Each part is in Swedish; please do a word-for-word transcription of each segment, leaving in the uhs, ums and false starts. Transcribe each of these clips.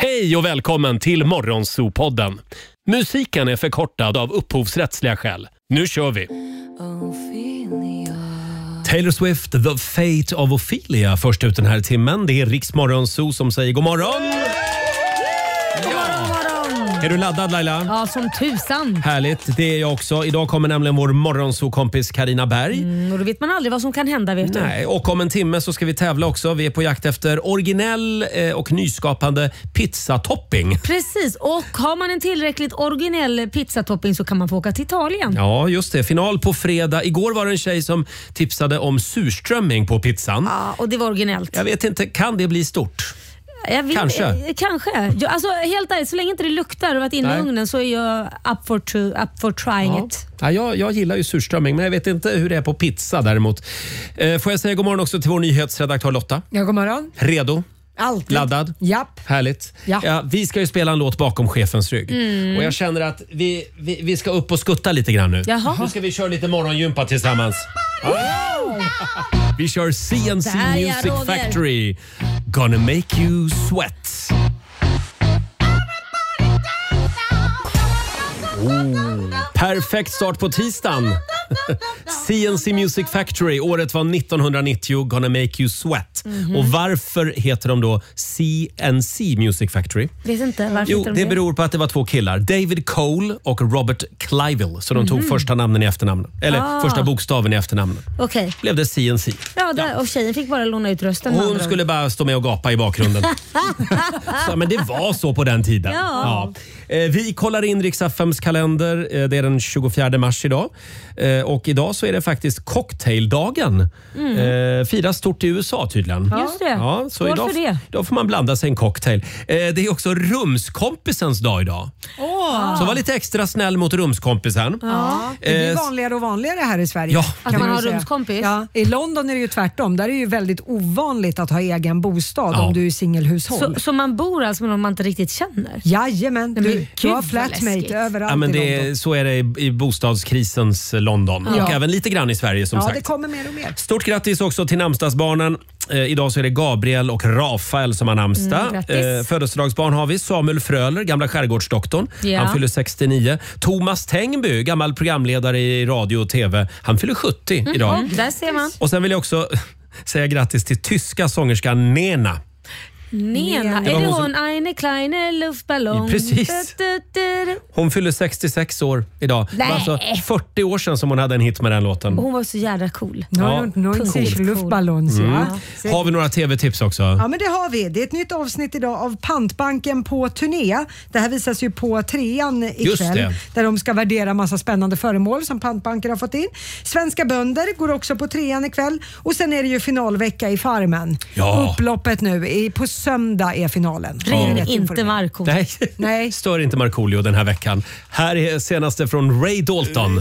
Hej och välkommen till Morgonzoo-podden. Musiken är förkortad av upphovsrättsliga skäl. Nu kör vi! Taylor Swift, The Fate of Ophelia, först ut den här timmen. Det är Riks Morgonzoo som säger god morgon! Är du laddad, Laila? Ja, som tusan. Härligt, det är jag också. Idag kommer nämligen vår morgonzoo-kompis Carina Berg. Mm, och då vet man aldrig vad som kan hända, vet du. Nej, och om en timme så ska vi tävla också. Vi är på jakt efter originell eh, och nyskapande pizzatopping. Precis, och har man en tillräckligt originell pizzatopping så kan man få åka till Italien. Ja, just det. Final på fredag. Igår var det en tjej som tipsade om surströmming på pizzan. Ja, och det var originellt. Jag vet inte, kan det bli stort? Jag vet, Kanske. Eh, kanske. Jag, alltså, helt ärligt, så länge inte det luktar och varit inne i ugnen så är jag up for, to, up for trying ja. it. Ja, jag, jag gillar ju surströmming, men jag vet inte hur det är på pizza däremot. Eh, får jag säga god morgon också till vår nyhetsredaktör Lotta? Ja, god morgon. Redo? Alltid. Laddad? Japp. Härligt. Ja. Ja, vi ska ju spela en låt bakom chefens rygg. Mm. Och jag känner att vi, vi, vi ska upp och skutta lite grann nu. Jaha. Nu ska vi köra lite morgongympa tillsammans. Oh. Vi kör C N C Där, ja, Music Roger. Factory. Gonna make you sweat. Oh, perfekt start på tisdagen. C N C Music Factory, året var nittonhundranittio, Gonna make you sweat. Mm-hmm. Och varför heter de då C N C Music Factory? Vet inte, varför Jo, heter det de det? beror på att det var två killar, David Cole och Robert Cliville. Så de mm-hmm. tog första namnen i efternamnen. Eller ah. första bokstaven i efternamnen. Okej. Okay. Blev det C N C. Ja, där, ja, och tjejen fick bara låna ut rösten. Hon skulle bara stå med och gapa i bakgrunden. Så, men det var så på den tiden. Ja. Ja. Eh, vi kollar in Rix F M:s kalender. Eh, det är den tjugofjärde mars idag. Eh, och idag så är det faktiskt cocktaildagen. Mm. Eh, firas stort i U S A tydligen. Ja. Just det. Ja, så idag, för det. Då får man blanda sig en cocktail. Eh, det är också rumskompisens dag idag. Oh. Så var lite extra snäll mot rumskompisen. Ja. Det blir vanligare och vanligare här i Sverige. Ja. Att man, man har rumskompis? Ja. I London är det ju tvärtom. Där är det ju väldigt ovanligt att ha egen bostad ja. om du är singelhushåll. Så, så man bor alltså med någon man inte riktigt känner? Jajamän. Du, du, du har flatmate överallt ja, men det i London. Är, så är det i, i bostadskrisens London. Ja. Och även lite grann i Sverige som ja, sagt. Ja, det kommer mer och mer. Stort grattis också till namnsdagsbarnen. Eh, idag så är det Gabriel och Rafael som har namnsdag. Mm, eh, födelsedagsbarn har vi Samuel Fröler, gamla skärgårdsdoktorn. Ja. Han fyller sextionio. Thomas Tengby, gammal programledare i radio och tv. Han fyller sjuttio mm, idag. Mm, där ser man. Och sen vill jag också säga grattis till tyska sångerskan Nena. Nena, det är det hon hon Eine kleine Luftballong? Precis. Du, du, du. Hon fyller sextiosex år idag. Det var Nej. alltså fyrtio år sedan som hon hade en hit med den låten. Och hon var så jädra cool. Ja. neunzig Luftballons, Mm. ja. Har vi några tv-tips också? Ja, men det har vi. Det är ett nytt avsnitt idag av Pantbanken på turné. Det här visas ju på trean ikväll. Där de ska värdera massa spännande föremål som Pantbanken har fått in. Svenska bönder går också på trean ikväll. Och sen är det ju finalvecka i Farmen. Ja. Upploppet nu. I, på söndag är finalen. Ring Ja. inte Marco. Nej. Nej. Stör inte Markoolio den här veckan. Här är senaste från Ray Dalton.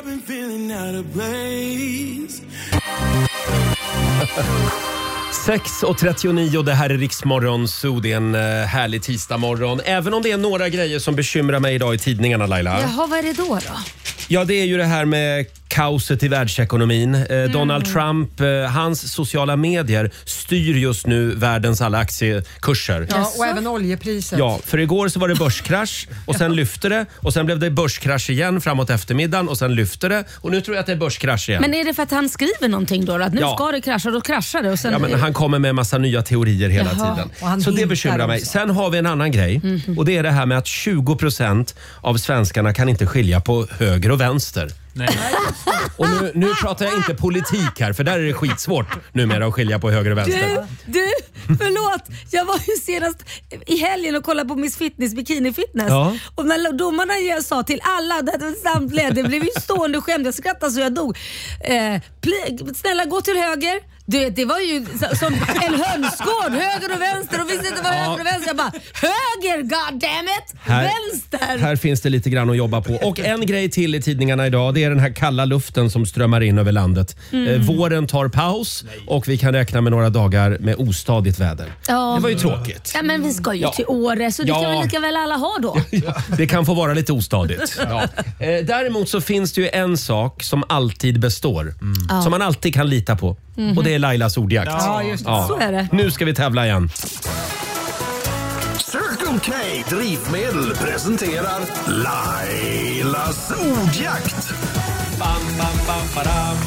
sex och trettionio, det här är Rix Morgonzoo. Det är en uh, härlig tisdagmorgon. Även om det är några grejer som bekymrar mig idag i tidningarna, Laila. Jaha, vad är det då då? Ja, det är ju det här med kaoset i världsekonomin. Eh, mm. Donald Trump, eh, hans sociala medier styr just nu världens alla aktiekurser. Ja, och även oljepriset. Ja, för igår så var det börskrasch och sen lyfte det och sen blev det börskrasch igen framåt eftermiddagen och sen lyfte det och nu tror jag att det är börskrasch igen. Men är det för att han skriver någonting då? Att nu Ja. ska det krascha, då kraschar det och sen... Ja, men han kommer med en massa nya teorier hela Jaha. tiden. Så det bekymrar mig. Sen har vi en annan grej mm-hmm. och det är det här med att tjugo procent av svenskarna kan inte skilja på höger och vänster. Nej. Och nu, nu pratar jag inte politik här, för där är det skitsvårt numera att skilja på höger och vänster. Du, du, förlåt. Jag var ju senast i helgen och kollade på Miss Fitness, Bikini Fitness. Ja. Och när domarna sa till alla, det var samtliga, det blev ju stående skämt. Jag skrattade så jag dog. Eh, pl- snälla, gå till höger. Du, det var ju som en hönsgård, höger och vänster, och visste inte vad höger och vänster. Jag bara, höger, goddammit, här, vänster. Här finns det lite grann att jobba på. Och en grej till i tidningarna idag, det är den här kalla luften som strömmar in över landet. Mm. Eh, våren tar paus och vi kan räkna med några dagar med ostadigt väder. Ja. Det var ju tråkigt. Ja, men vi ska ju ja. till Åre, så det ja. kan väl lika väl alla ha då. Ja, det kan få vara lite ostadigt. Ja. Eh, däremot så finns det ju en sak som alltid består. Mm. Ja. Som man alltid kan lita på. Mm-hmm. Och det är Lailas ordjakt. Ja, just det. Ja. Så är det. Nu ska vi tävla igen. Circle Circle K Drivmedel presenterar Lailas ordjakt. Bam, bam, bam, badam.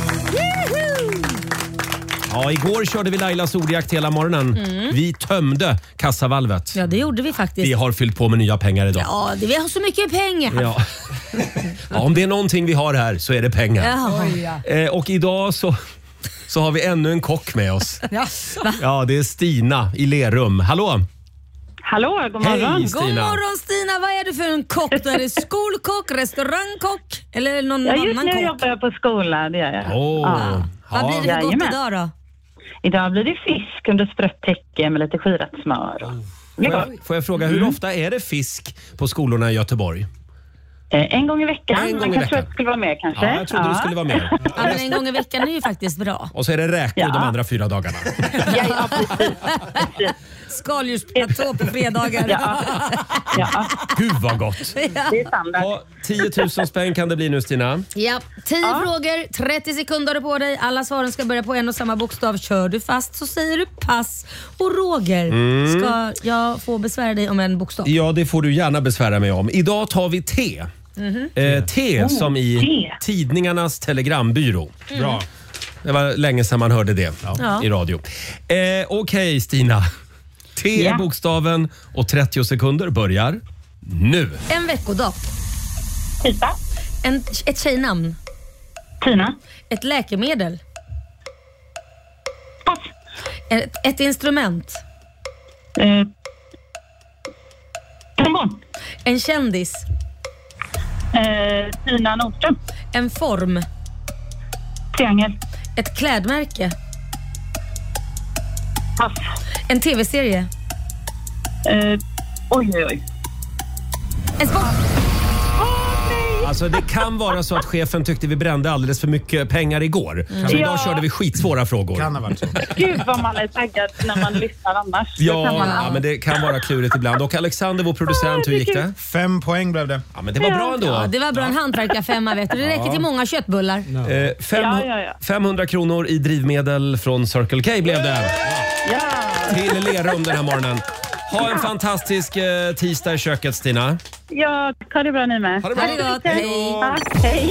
Ja, igår körde vi Lailas ordjakt hela morgonen. Mm. Vi tömde kassavalvet. Ja, det gjorde vi faktiskt. Vi har fyllt på med nya pengar idag. Ja, det, vi har så mycket pengar. Ja. Ja, om det är någonting vi har här så är det pengar. Ja. Eh, och idag så, så har vi ännu en kock med oss. Ja, det är Stina i Lerum. Hallå! Hallå, god morgon. Hej, Stina. God morgon Stina, vad är du för en kock? Är det skolkock, restaurangkock eller någon ja, annan kock? Just nu jobbar jag på skola, det gör jag. Oh. Ja. Vad blir det för gott Jajamän. idag då? Idag blir det fisk under sprött täcke med lite skirat smör. Oh. Får, jag, får jag fråga, hur mm. ofta är det fisk på skolorna i Göteborg? Eh, en gång i veckan. En gång Man i kanske veckan. att skulle vara med kanske. Ja, jag trodde ja. du skulle vara med. Ja, men en gång i veckan är ju faktiskt bra. Och så är det räkor ja. de andra fyra dagarna. Ja, ja precis. precis. Skaldjursplatå på fredagar. Ja. Ja. Gud vad gott. Det är standard. Ja, tio tusen spänn kan det bli nu, Stina. Ja, tio ja. frågor, trettio sekunder på dig. Alla svaren ska börja på en och samma bokstav. Kör du fast så säger du pass. Och Roger, mm. ska jag få besvära dig om en bokstav? Ja, det får du gärna besvära mig om. Idag tar vi T. Mm-hmm. Eh, T oh, som i te. Tidningarnas telegrambyrå. Mm. Bra. Det var länge sedan man hörde det ja. i radio. Eh, Okej, okay, Stina. T är bokstaven och trettio sekunder börjar nu. En veckodag. Tisdag. En, ett tjejnamn. Tina. Ett läkemedel. Pass. Ett, ett instrument. Eh. Trombon. En kändis. Eh, Tina Nordström. En form. Triangel. Ett klädmärke. Pass. En tv-serie. Eh, oj, oj, oj. En sport. Alltså det kan vara så att chefen tyckte vi brände alldeles för mycket pengar igår. Mm. Så idag ja. körde vi skitsvåra frågor. Kan ha varit så. Gud vad man är taggad när man lyssnar annars. Ja, man... ja, men det kan vara klurigt ibland. Och Alexander, vår producent, hur gick det? Fem poäng blev det. Ja, men det var bra ändå. Ja, det var bra. En hantverkarfemma, vet du. Det räcker till många köttbullar. No. Eh, fem, ja, ja, ja. femhundra kronor i drivmedel från Circle K blev det. Ja. Till Lerum den här morgonen. Ha en fantastisk eh, tisdag i köket, Stina. Ja, ha det bra ni med. Ha det bra. Ha det gott. Hej. Tack, hej.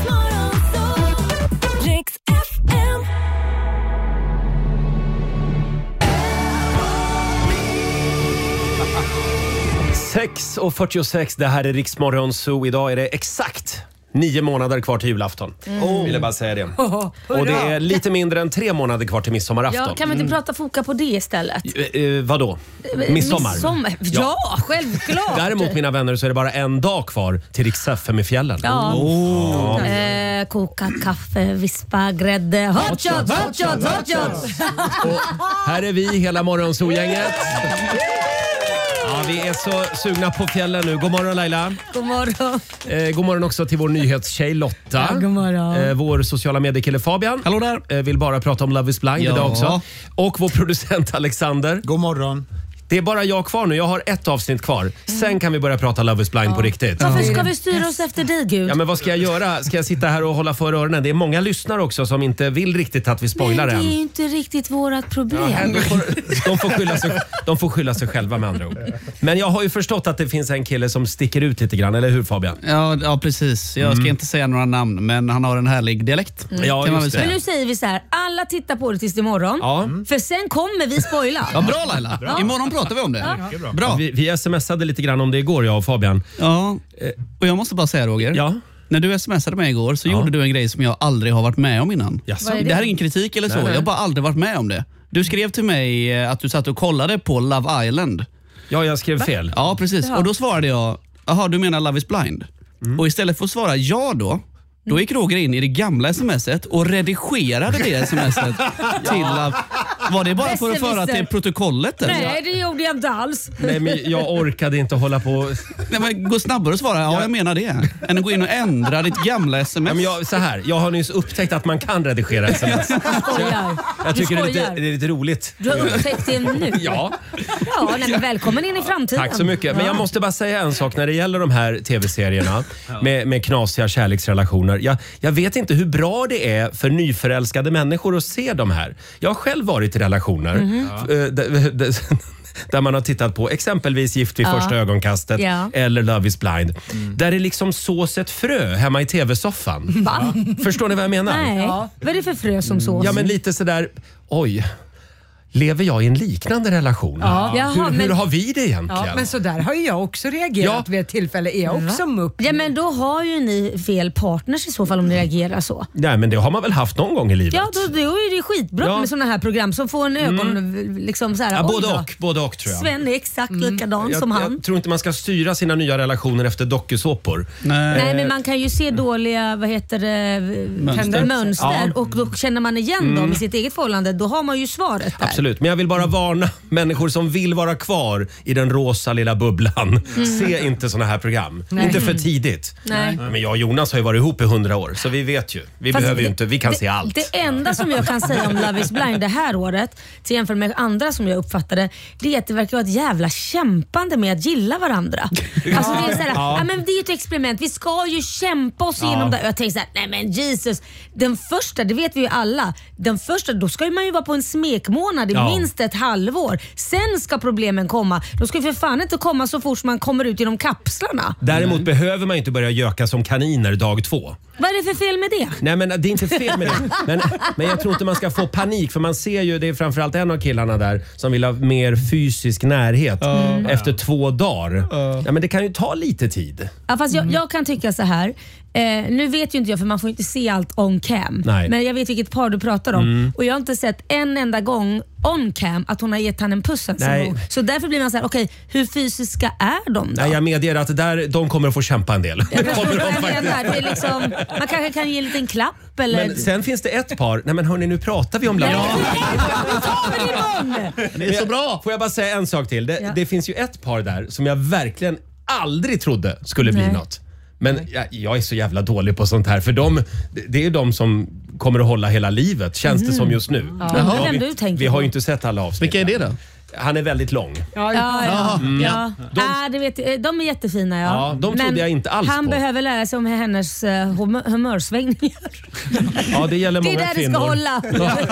sex och fyrtiosex, det här är Riksmorgon Zoo. Idag är det exakt nio månader kvar till julafton. Mm. Vill jag bara säga det. Oh, och det är lite mindre än tre månader kvar till midsommarafton. Ja, kan vi inte mm. prata foka på det istället? Eh, eh, vadå? Midsommar? Midsommar. Ja, ja, självklart. Däremot, mina vänner, så är det bara en dag kvar till Rix F M i fjällen. Ja. Oh. Oh. Eh, koka kaffe, vispa grädde. Hot shot, hot shot, hot shot. Och här är vi, hela Morgonzoo-gänget. Ja, vi är så sugna på fjällen nu. God morgon Laila. God morgon. Eh, god morgon också till vår nyhetstjej Lotta. Ja, god morgon. Eh, vår sociala mediekille Fabian. Hallå där. Eh, vill bara prata om Love is blind ja. idag också. Och vår producent Alexander. God morgon. Det är bara jag kvar nu. Jag har ett avsnitt kvar. Sen kan vi börja prata Love is blind ja. på riktigt. Varför ska vi styra oss efter dig, Gud? Ja, men vad ska jag göra? Ska jag sitta här och hålla för öronen? Det är många lyssnare också som inte vill riktigt att vi spoilar än. Men det är ju inte riktigt vårat problem. Ja, de, får, de, får skylla sig, de får skylla sig själva med andra ord. Men jag har ju förstått att det finns en kille som sticker ut lite grann, eller hur Fabian? Ja, ja precis. Jag ska mm. inte säga några namn, men han har en härlig dialekt. Mm. Ja, just det. Men nu säger vi så här, alla tittar på det tills imorgon. Ja. Mm. För sen kommer vi spoila. Ja, bra Laila. Bra. Imorgon pratar vi om det. Ja. Bra. Bra. Vi, vi smsade lite grann om det igår, jag och Fabian. Ja, och jag måste bara säga Roger. Ja. När du smsade mig igår så ja. gjorde du en grej som jag aldrig har varit med om innan. Jaså. Det? det här är ingen kritik eller så. Nej, nej. Jag har bara aldrig varit med om det. Du skrev till mig att du satt och kollade på Love Island. Ja, jag skrev fel. Ja, precis. Ja. Och då svarade jag, jaha, du menar Love is blind? Mm. Och istället för att svara ja då, då gick Roger in i det gamla smset och redigerade det smset till att... Var det bara för att föra till protokollet? Eller? Nej, det gjorde jag inte alls. Nej, men jag orkade inte hålla på... Nej, men gå snabbare och svara, ja, jag menar det. Än att gå in och ändra ditt gamla sms. Ja, men jag, så här, jag har nyss upptäckt att man kan redigera sms. Jag, jag tycker det är, lite, det är lite roligt. Du har upptäckt det nu? Ja. Ja, nej, men välkommen in i framtiden. Tack så mycket. Men jag måste bara säga en sak när det gäller de här tv-serierna med, med knasiga kärleksrelationer. Jag, jag vet inte hur bra det är för nyförälskade människor att se de här. Jag har själv varit i relationer. Mm-hmm. där man har tittat på exempelvis Gift vid Ja. första ögonkastet Ja. eller Love is blind. Mm. Där det liksom sås ett frö hemma i tv-soffan. Va? Förstår ni vad jag menar? Nej. Ja. Vad är det för frö som sås? Ja, men lite sådär, oj. Lever jag i en liknande relation? Ja. Hur, Jaha, hur men- har vi det egentligen? Ja, men så där har ju jag också reagerat Ja. vid ett tillfälle. Är jag också mupp? Ja, men då har ju ni fel partners i så fall om ni reagerar så. Nej, men det har man väl haft någon gång i livet? Ja, då, då är det skitbra Ja. med såna här program som får en ögon... Liksom så här, Ja, oj både då. och, både och tror jag. Sven är exakt likadan jag, som han. jag tror inte man ska styra sina nya relationer efter dokusåpor. Nej. Nej, men man kan ju se dåliga vad heter det, Mönster. mönster Ja. och då känner man igen dem i sitt eget förhållande. Då har man ju svaret där. Absolut, men jag vill bara varna människor som vill vara kvar i den rosa lilla bubblan. Se inte såna här program. Nej. Inte för tidigt. Nej. Men jag och Jonas har ju varit ihop i hundra år, så vi vet ju. Vi Fast behöver ju det- inte, vi kan det, se allt. Det enda som jag kan säga om Love is blind det här året, till jämfört med andra som jag uppfattade, det är att det verkar vara ett jävla kämpande med att gilla varandra. Alltså det är så här, Ja. ja. men det är ju ett experiment, vi ska ju kämpa oss igenom det. Och jag tänker så här, nej men Jesus, den första, det vet vi ju alla, den första, då ska ju man ju vara på en smekmånad i Ja. minst ett halvår. Sen ska problemen komma. De ska ju för fan inte komma så fort man kommer ut genom kapslarna. Däremot behöver man ju inte börja göka som kaniner dag två. Vad är det för fel med det? Nej, men det är inte fel med det. Men, men jag tror inte man ska få panik, för man ser ju, det är framförallt en av killarna där som vill ha mer fysisk närhet efter två dagar. Ja, men det kan ju ta lite tid. Ja, fast jag, jag kan tycka så här. Eh, nu vet ju inte jag, för man får inte se allt on cam. Nej. Men jag vet vilket par du pratar om. Mm. Och jag har inte sett en enda gång on cam att hon har gett han en puss ens en Nej. gång. Så därför blir man så här, okej, hur fysiska är de då? Nej, jag medger att där, de kommer att få kämpa en del. Det Jag förstår kommer vad de jag faktiskt. menar. Det är liksom, man kanske kan ge en liten klapp eller... Men sen finns det ett par, nej men hörni, nu pratar vi om Love. Vi tar det imorgon! Det är så bra. Får jag bara säga en sak till? Det, Ja. det finns ju ett par där som jag verkligen aldrig trodde skulle bli Nej. något. Men jag, jag är så jävla dålig på sånt här, för de, det- det är ju de som kommer att hålla hela livet, känns det som just nu. Ja, det är den vi, du tänker vi har på. ju inte sett alla avsnitt. Vilka är det än. då? Han är väldigt lång. Ja, Ja, ja. Mm. ja. Ah, det vet, jag. De är jättefina. Ja, Ja, de trodde Men jag inte alls han på. behöver lära sig om hennes uh, humör, humörsvängningar. Ja, det gäller Det är många där kvinnor. det ska hålla.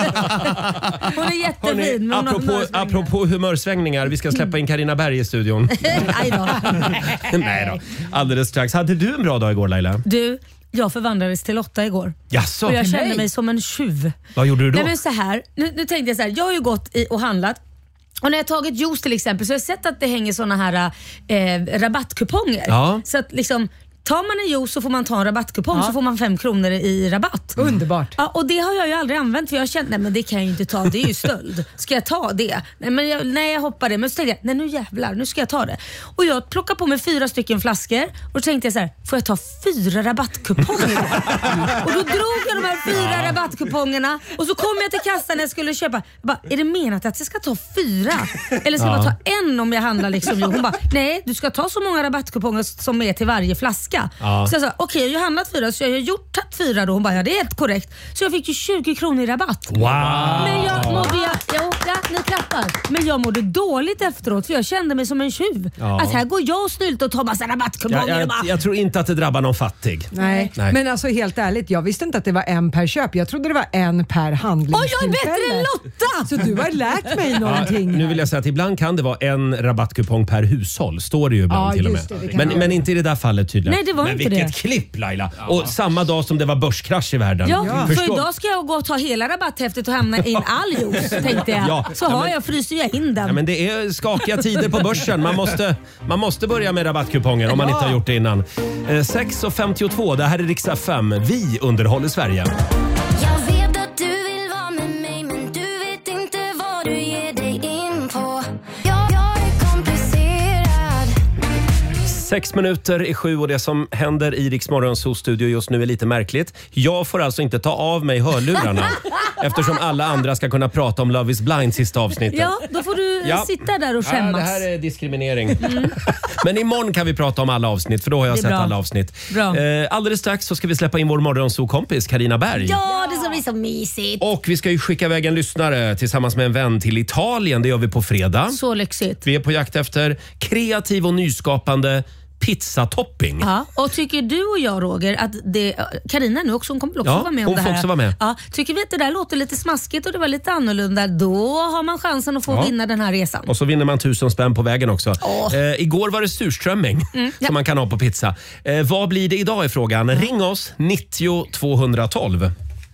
Hon är jättefin. Hörrni, men hon har apropå, humörsvängningar. apropå humörsvängningar, vi ska släppa in Carina Berg i studion. Aj då. Nej då, alldeles strax. Hade du en bra dag igår, Laila? Du, jag förvandlades till Lotta igår. Jaså? Och jag kände Nej. mig som en tjuv. Vad gjorde du då? Nej, men så här, nu, nu tänkte jag så här, jag har ju gått i och handlat. Och när jag tagit juice till exempel så har jag sett att det hänger såna här eh, rabattkuponger. Ja. Så att liksom, tar man en juice så får man ta en rabattkupong så får man fem kronor i rabatt. Underbart. Ja, och det har jag ju aldrig använt för jag har känt nej men det kan jag ju inte ta, det är ju stöld. Ska jag ta det? Nej, men jag, nej jag hoppar det. Men så tänkte jag, nej nu jävlar, nu ska jag ta det. Och jag plockade på mig fyra stycken flaskor och då tänkte jag så här, får jag ta fyra rabattkuponger? Och då drog jag de här fyra rabattkupongerna och så kom jag till kassan när jag skulle köpa. Jag bara, är det menat att jag ska ta fyra? Eller ska jag bara ta en om jag handlar liksom? Jo, hon bara, nej du ska ta så många rabattkuponger som är till varje flaska. Ja. Så jag sa, okej jag har ju handlat fyra så jag har gjort tagit fyra då. Hon bara, ja det är helt korrekt. Så jag fick ju tjugo kronor i rabatt. Wow! Men jag mådde, jag, jag, ja, ni klappar. Men jag mådde dåligt efteråt för jag kände mig som en tjuv. Ja. Att här går jag och snyltar och tar massa rabattkuponger Jag, och jag, bara, jag tror inte att det drabbar någon fattig. Nej. Nej. men alltså helt ärligt, jag visste inte att det var en per köp. Jag trodde det var en per oj handlingstillfälle. jag är bättre än Lotta! Så du har lärt mig någonting. Nu vill jag säga att ibland kan det vara en rabattkupong per hushåll. Står det ju ibland Ja, till och just med. det, det kan men, vara. men inte i det där fallet tydligen. Nej, det var men inte vilket det. klipp Laila! Och samma dag som det var börskrasch i världen. Ja, Förstå- för idag ska jag gå och ta hela rabatthäftet och hamna in all juice tänkte jag. Ja, så ja, har men- jag, fryser jag in den. Ja, men det är skakiga tider på börsen. Man måste, man måste börja med rabattkuponger om man inte har gjort det innan. Eh, sex och femtiotvå, det här är Rix F M. Vi underhåller Sverige. Jag vet att du vill vara med mig men du vet inte vad du ger dig in på. Jag, jag är komplicerad. Sex minuter i sju och det som händer i Rix Morgonzoo studio just nu är lite märkligt. Jag får alltså inte ta av mig hörlurarna eftersom alla andra ska kunna prata om Love is blind sista avsnittet. Ja, då får du Ja. sitta där och Ja, skämmas. det här är diskriminering. Men imorgon kan vi prata om alla avsnitt för då har jag Det är sett bra. alla avsnitt. Bra. Eh, alldeles strax så ska vi släppa in vår morgonzoo-kompis Carina Berg. Ja, det ska bli så mysigt. Och vi ska ju skicka iväg en lyssnare tillsammans med en vän till Italien. Det gör vi på fredag. Så lyxigt. Vi är på jakt efter kreativ och nyskapande pizzatopping. Ja, och tycker du och jag, Roger, att det... Carina nu också, hon kommer också Ja, vara med om hon det här. får också vara med. Ja, tycker vi att det där låter lite smaskigt och det var lite annorlunda, då har man chansen att få Ja. vinna den här resan. Och så vinner man tusen spänn på vägen också. Åh. Eh, igår var det surströmming Mm, ja. som man kan ha på pizza. Eh, vad blir det idag i frågan? Ring oss, nittio tvåhundratolv.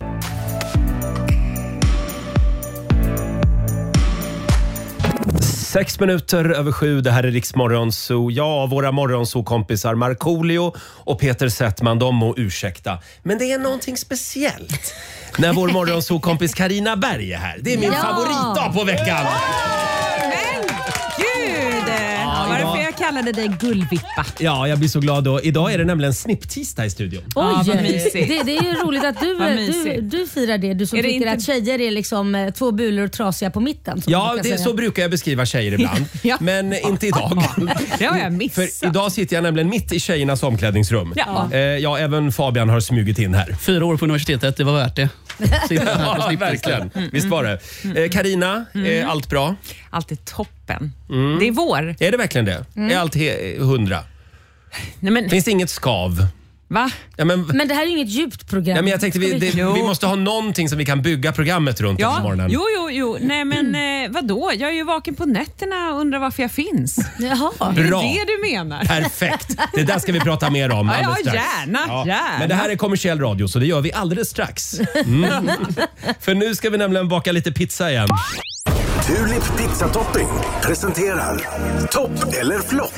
Sex minuter över sju, det här är Riks Morgonzoo. Ja, våra Morgonzoo-kompisar Markoolio och Peter Settman, de må ursäkta. Men det är någonting speciellt när vår Morgonzoo-kompis Carina Berg är här. Det är min Ja. favoritdag på veckan. Men gud! Var det idag- för jag kallade dig gullvippa? Ja, jag blir så glad då. Idag är det nämligen snipptisdag i studion. Oj, Ja, vad mysigt. det, det är ju roligt att du, Vad du, mysigt. du firar det. Du som Är det tycker inte- att tjejer är liksom eh, två bulor trasiga på mitten. som Ja, man brukar det, säga. så brukar jag beskriva tjejer ibland. Ja. Men inte idag. Det har jag missat. För idag sitter jag nämligen mitt i tjejernas omklädningsrum. Ja. Eh, ja, även Fabian har smugit in här. Fyra år på universitetet, det var värt det. Sitta här på Ja, snipplistan. verkligen. Visst var det. Eh, Carina, är allt bra? Allt är toppen. Det är vår. Är det verkligen det? Är allt he- hundra? Nej, men, Finns det inget skav? va? Ja, men, Men det här är ju inget djupt program. ja, men jag tänkte vi, det, Jo. vi måste ha någonting som vi kan bygga programmet runt ja. på Ja, morgonen. jo, jo, jo. Nej, men eh, vadå? Jag är ju vaken på nätterna och undrar varför jag finns. Jaha. Är det Bra. det du menar? Perfekt! Det där ska vi prata mer om Ja, alldeles ja, strax. gärna, gärna. Men det här är kommersiell radio så det gör vi alldeles strax. Mm. För nu ska vi nämligen baka lite pizza igen. Tulip pizzatopping presenterar Topp eller flopp.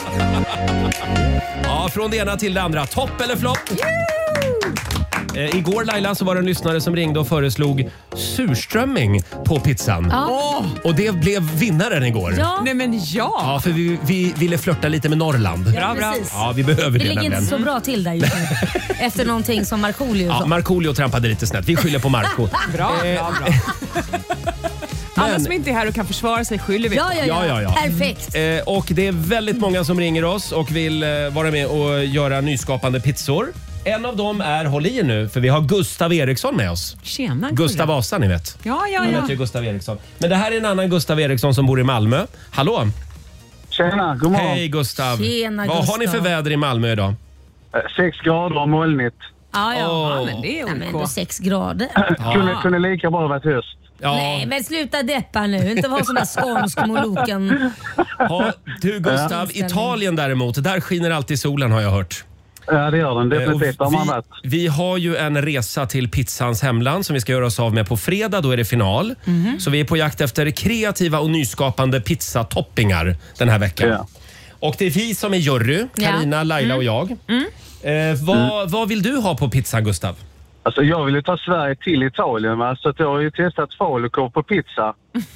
Ja, från det ena till det andra. Topp eller flopp? Eh, igår Laila så var det en lyssnare som ringde och föreslog surströmming på pizzan. Ja. Och det blev vinnaren igår. Ja. Nej, men ja. Ja, för vi, vi ville flirta lite med Norrland. Ja, bra. precis. Ja, vi behöver Det det, ligger nämligen. inte så bra till där just nu. Efter någonting som Markoolio Ja, sa. Markoolio trampade lite snett. Vi skyller på Marco. Bra, Eh, bra, bra. Alla som inte är här och kan försvara sig skyller vi Ja, ja, ja. Ja, ja, ja. Perfekt. Eh, och det är väldigt många som ringer oss och vill eh, vara med och göra nyskapande pizzor. En av dem är, håll i er nu, för vi har Gustav Eriksson med oss. Tjena, Gustav Gulla. Vasa, ni vet. Ja, ja, Han ja. heter ju Gustav Eriksson. Men det här är en annan Gustav Eriksson som bor i Malmö. Hallå! Tjena, god morgon. Hej Gustav! Tjena, Vad har ni Gustav. för väder i Malmö idag? Eh, Sex grader och molnigt. Ja, ja. Åh. Ja, men det är Ja, men OK. ändå sex grader. Kunde, kunde lika bra varit höst. Ja. Nej, men sluta deppa nu. Inte vara sån där skånsk moloken. Ha, du Gustav, Ja. Italien däremot, där skiner alltid solen har jag hört. Ja, det gör den. Eh, och Definitivt. Har man varit. vi, vi har ju en resa till pizzans hemland som vi ska göra oss av med på fredag. Då är det final. Mhm. Så vi är på jakt efter kreativa och nyskapande pizzatoppingar den här veckan. Ja. Och det är vi som är jury, Ja. Carina, Laila och jag. Eh, vad, vad vill du ha på pizza, Gustav? Alltså, jag vill ju ta Sverige till Italien, va? Så att jag har ju testat falukorv på pizza.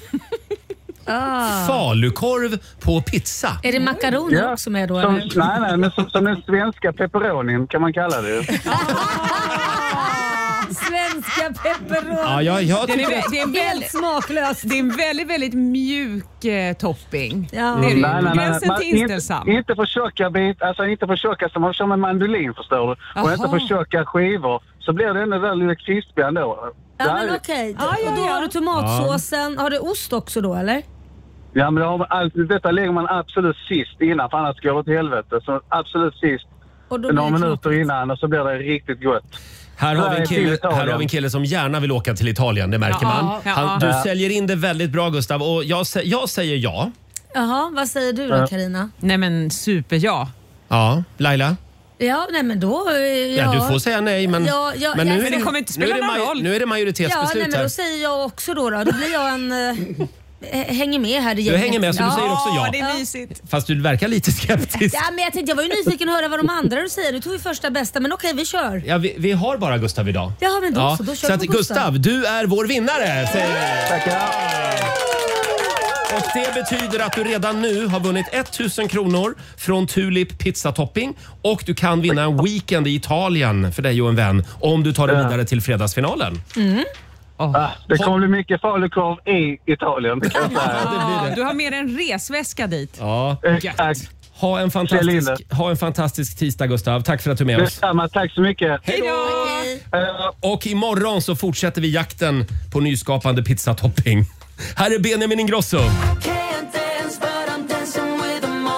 Ah. Falukorv på pizza. Är det makaroner också med då? Som, Eller? nej, nej, men som, som den svenska pepperonin kan man kalla det ju. Svenska pepperoni. Ja, jag, jag Det är, tycker... vä- det, är en Helt väldigt, smaklöst. det är en väldigt, väldigt mjuk eh, topping. Ja. Det är det ju. Nej, nej, nej. Gränsen Man, till inte, inställsam. inte för tjocka bit, alltså inte för tjocka som man kör med mandolin, förstår du. Och Jaha. inte för tjocka skivor. Så blir det ändå där lite krispig ändå. Ja, Där- men okej. Ja, ja, Och då ja. har du tomatsåsen. Har du ost också då, eller? Ja, men det har, allt, detta lägger man absolut sist innan, för annars går det till helvete. Så absolut sist, Och då några blir det minuter knappt. innan, och så blir det riktigt gott. Här har, vi en Nej, kille, till Italien. här har vi en kille som gärna vill åka till Italien, det märker Ja, man. ja, Han, ja. du Ja. säljer in det väldigt bra, Gustav. Och jag, sä- jag säger ja. Jaha, vad säger du då, Ja. Carina? Nej, men super ja. Ja, Laila? Ja, nej men då... eh, Ja, Ja, du får säga nej, men, Ja, ja, men nu, alltså- är Men det kommer inte spela nu, är det någon maj- roll. nu är det Ja, majoritetsbeslut nej, men här. då säger jag också då. Då, då blir jag en... eh, hänger med här i Du gänget. hänger med, så du säger också ja. det är mysigt. Fast du verkar lite skeptisk. Ja, men jag tänkte, jag var ju nyfiken att höra vad de andra du säger. Du tog ju första bästa, men okej, vi kör. Ja, vi, vi har bara Gustav idag. Ja, men då så, då kör så vi att på Gustav. Gustav, du är vår vinnare, säger vi. Tackar. Och det betyder att du redan nu har vunnit tusen kronor från Tulip pizzatopping och du kan vinna en weekend i Italien för dig och en vän om du tar dig Ja. vidare till fredagsfinalen. Ah, det kommer bli mycket falukorv i Italien, kan jag säga. Ja, du har med en resväska dit. Ja. Exakt. Ha en, fantastisk, ha en fantastisk tisdag, Gustav. Tack för att du är med oss. Detsamma, tack så mycket. Hej då! Okej. Eh, Och imorgon så fortsätter vi jakten på nyskapande pizzatopping. Här är Benjamin Ingrosso.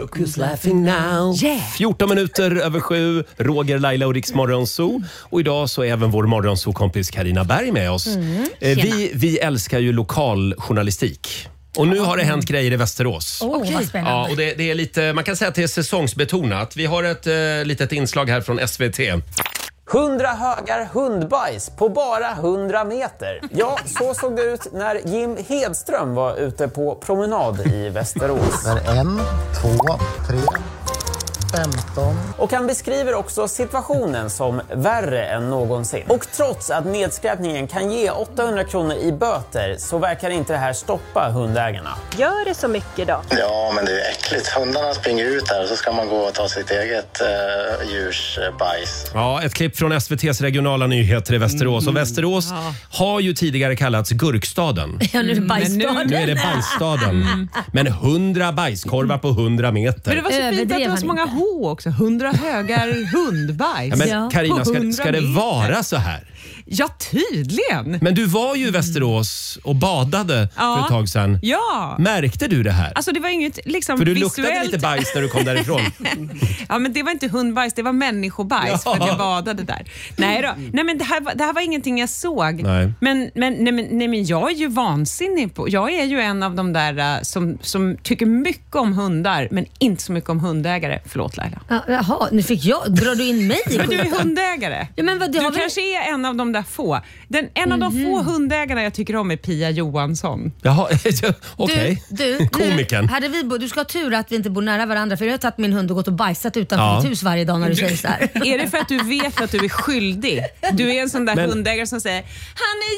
Look who's laughing now. Yeah. fjorton minuter över sju. Roger, Laila och Riks Morgonzoo. Och idag så är även vår Morgonzoo-kompis Carina Berg med oss. Mm, eh, vi, vi älskar ju lokaljournalistik. Och nu har det hänt grejer i Västerås. Åh, oh, vad spännande. Ja, och det, det är lite, man kan säga att det är säsongsbetonat. Vi har ett eh, litet inslag här från S V T. hundra högar hundbajs på bara hundra meter. Ja, så såg det ut när Jim Hedström var ute på promenad i Västerås. En, två, tre, femton. Och han beskriver också situationen som värre än någonsin. Och trots att nedskräpningen kan ge åttahundra kronor i böter så verkar inte det här stoppa hundägarna. Gör det så mycket då? Ja, men det är äckligt. Hundarna springer ut där och så ska man gå och ta sitt eget äh, djurs äh, bajs. Ja, ett klipp från S V T:s regionala nyheter i Västerås. Och Västerås ja. har ju tidigare kallats Gurkstaden. Ja, nu är det bajsstaden. Nu, nu är det bajsstaden. Mm. Men hundra bajskorvar på hundra meter. Men det var så fint att det var så många H också. Hundra högar hundbajs. Ja, men Carina, ska, ska det vara så här? Ja, tydligen. Men du var ju i Västerås och badade ja. för ett tag sedan. Ja. Märkte du det här? Alltså det var inget liksom för du visuellt... luktade lite bajs när du kom därifrån. Ja, men det var inte hundbajs, det var människobajs ja. för att jag badade där. Nej då. Nej, men det här var, det här var ingenting jag såg. Nej. Men, men, nej, men, nej, men jag är ju vansinnig på... Jag är ju en av de där uh, som, som tycker mycket om hundar, men inte så mycket om hundägare. Förlåt, Laila. Ja, jaha, nu fick jag... Drar du in mig? Men du är hundägare. Ja, men vad, du du kanske väl... är en av de där få. Den, en mm-hmm. av de få hundägarna jag tycker om är Pia Johansson. Jaha, okej. Okay. Du, du, Komikern. Hade vi bo, du ska ha tur att vi inte bor nära varandra, för jag har tagit min hund och gått och bajsat utanför ja. ditt hus varje dag när du säger så här. Är det för att du vet att du är skyldig? Du är en sån där men, hundägare som säger han är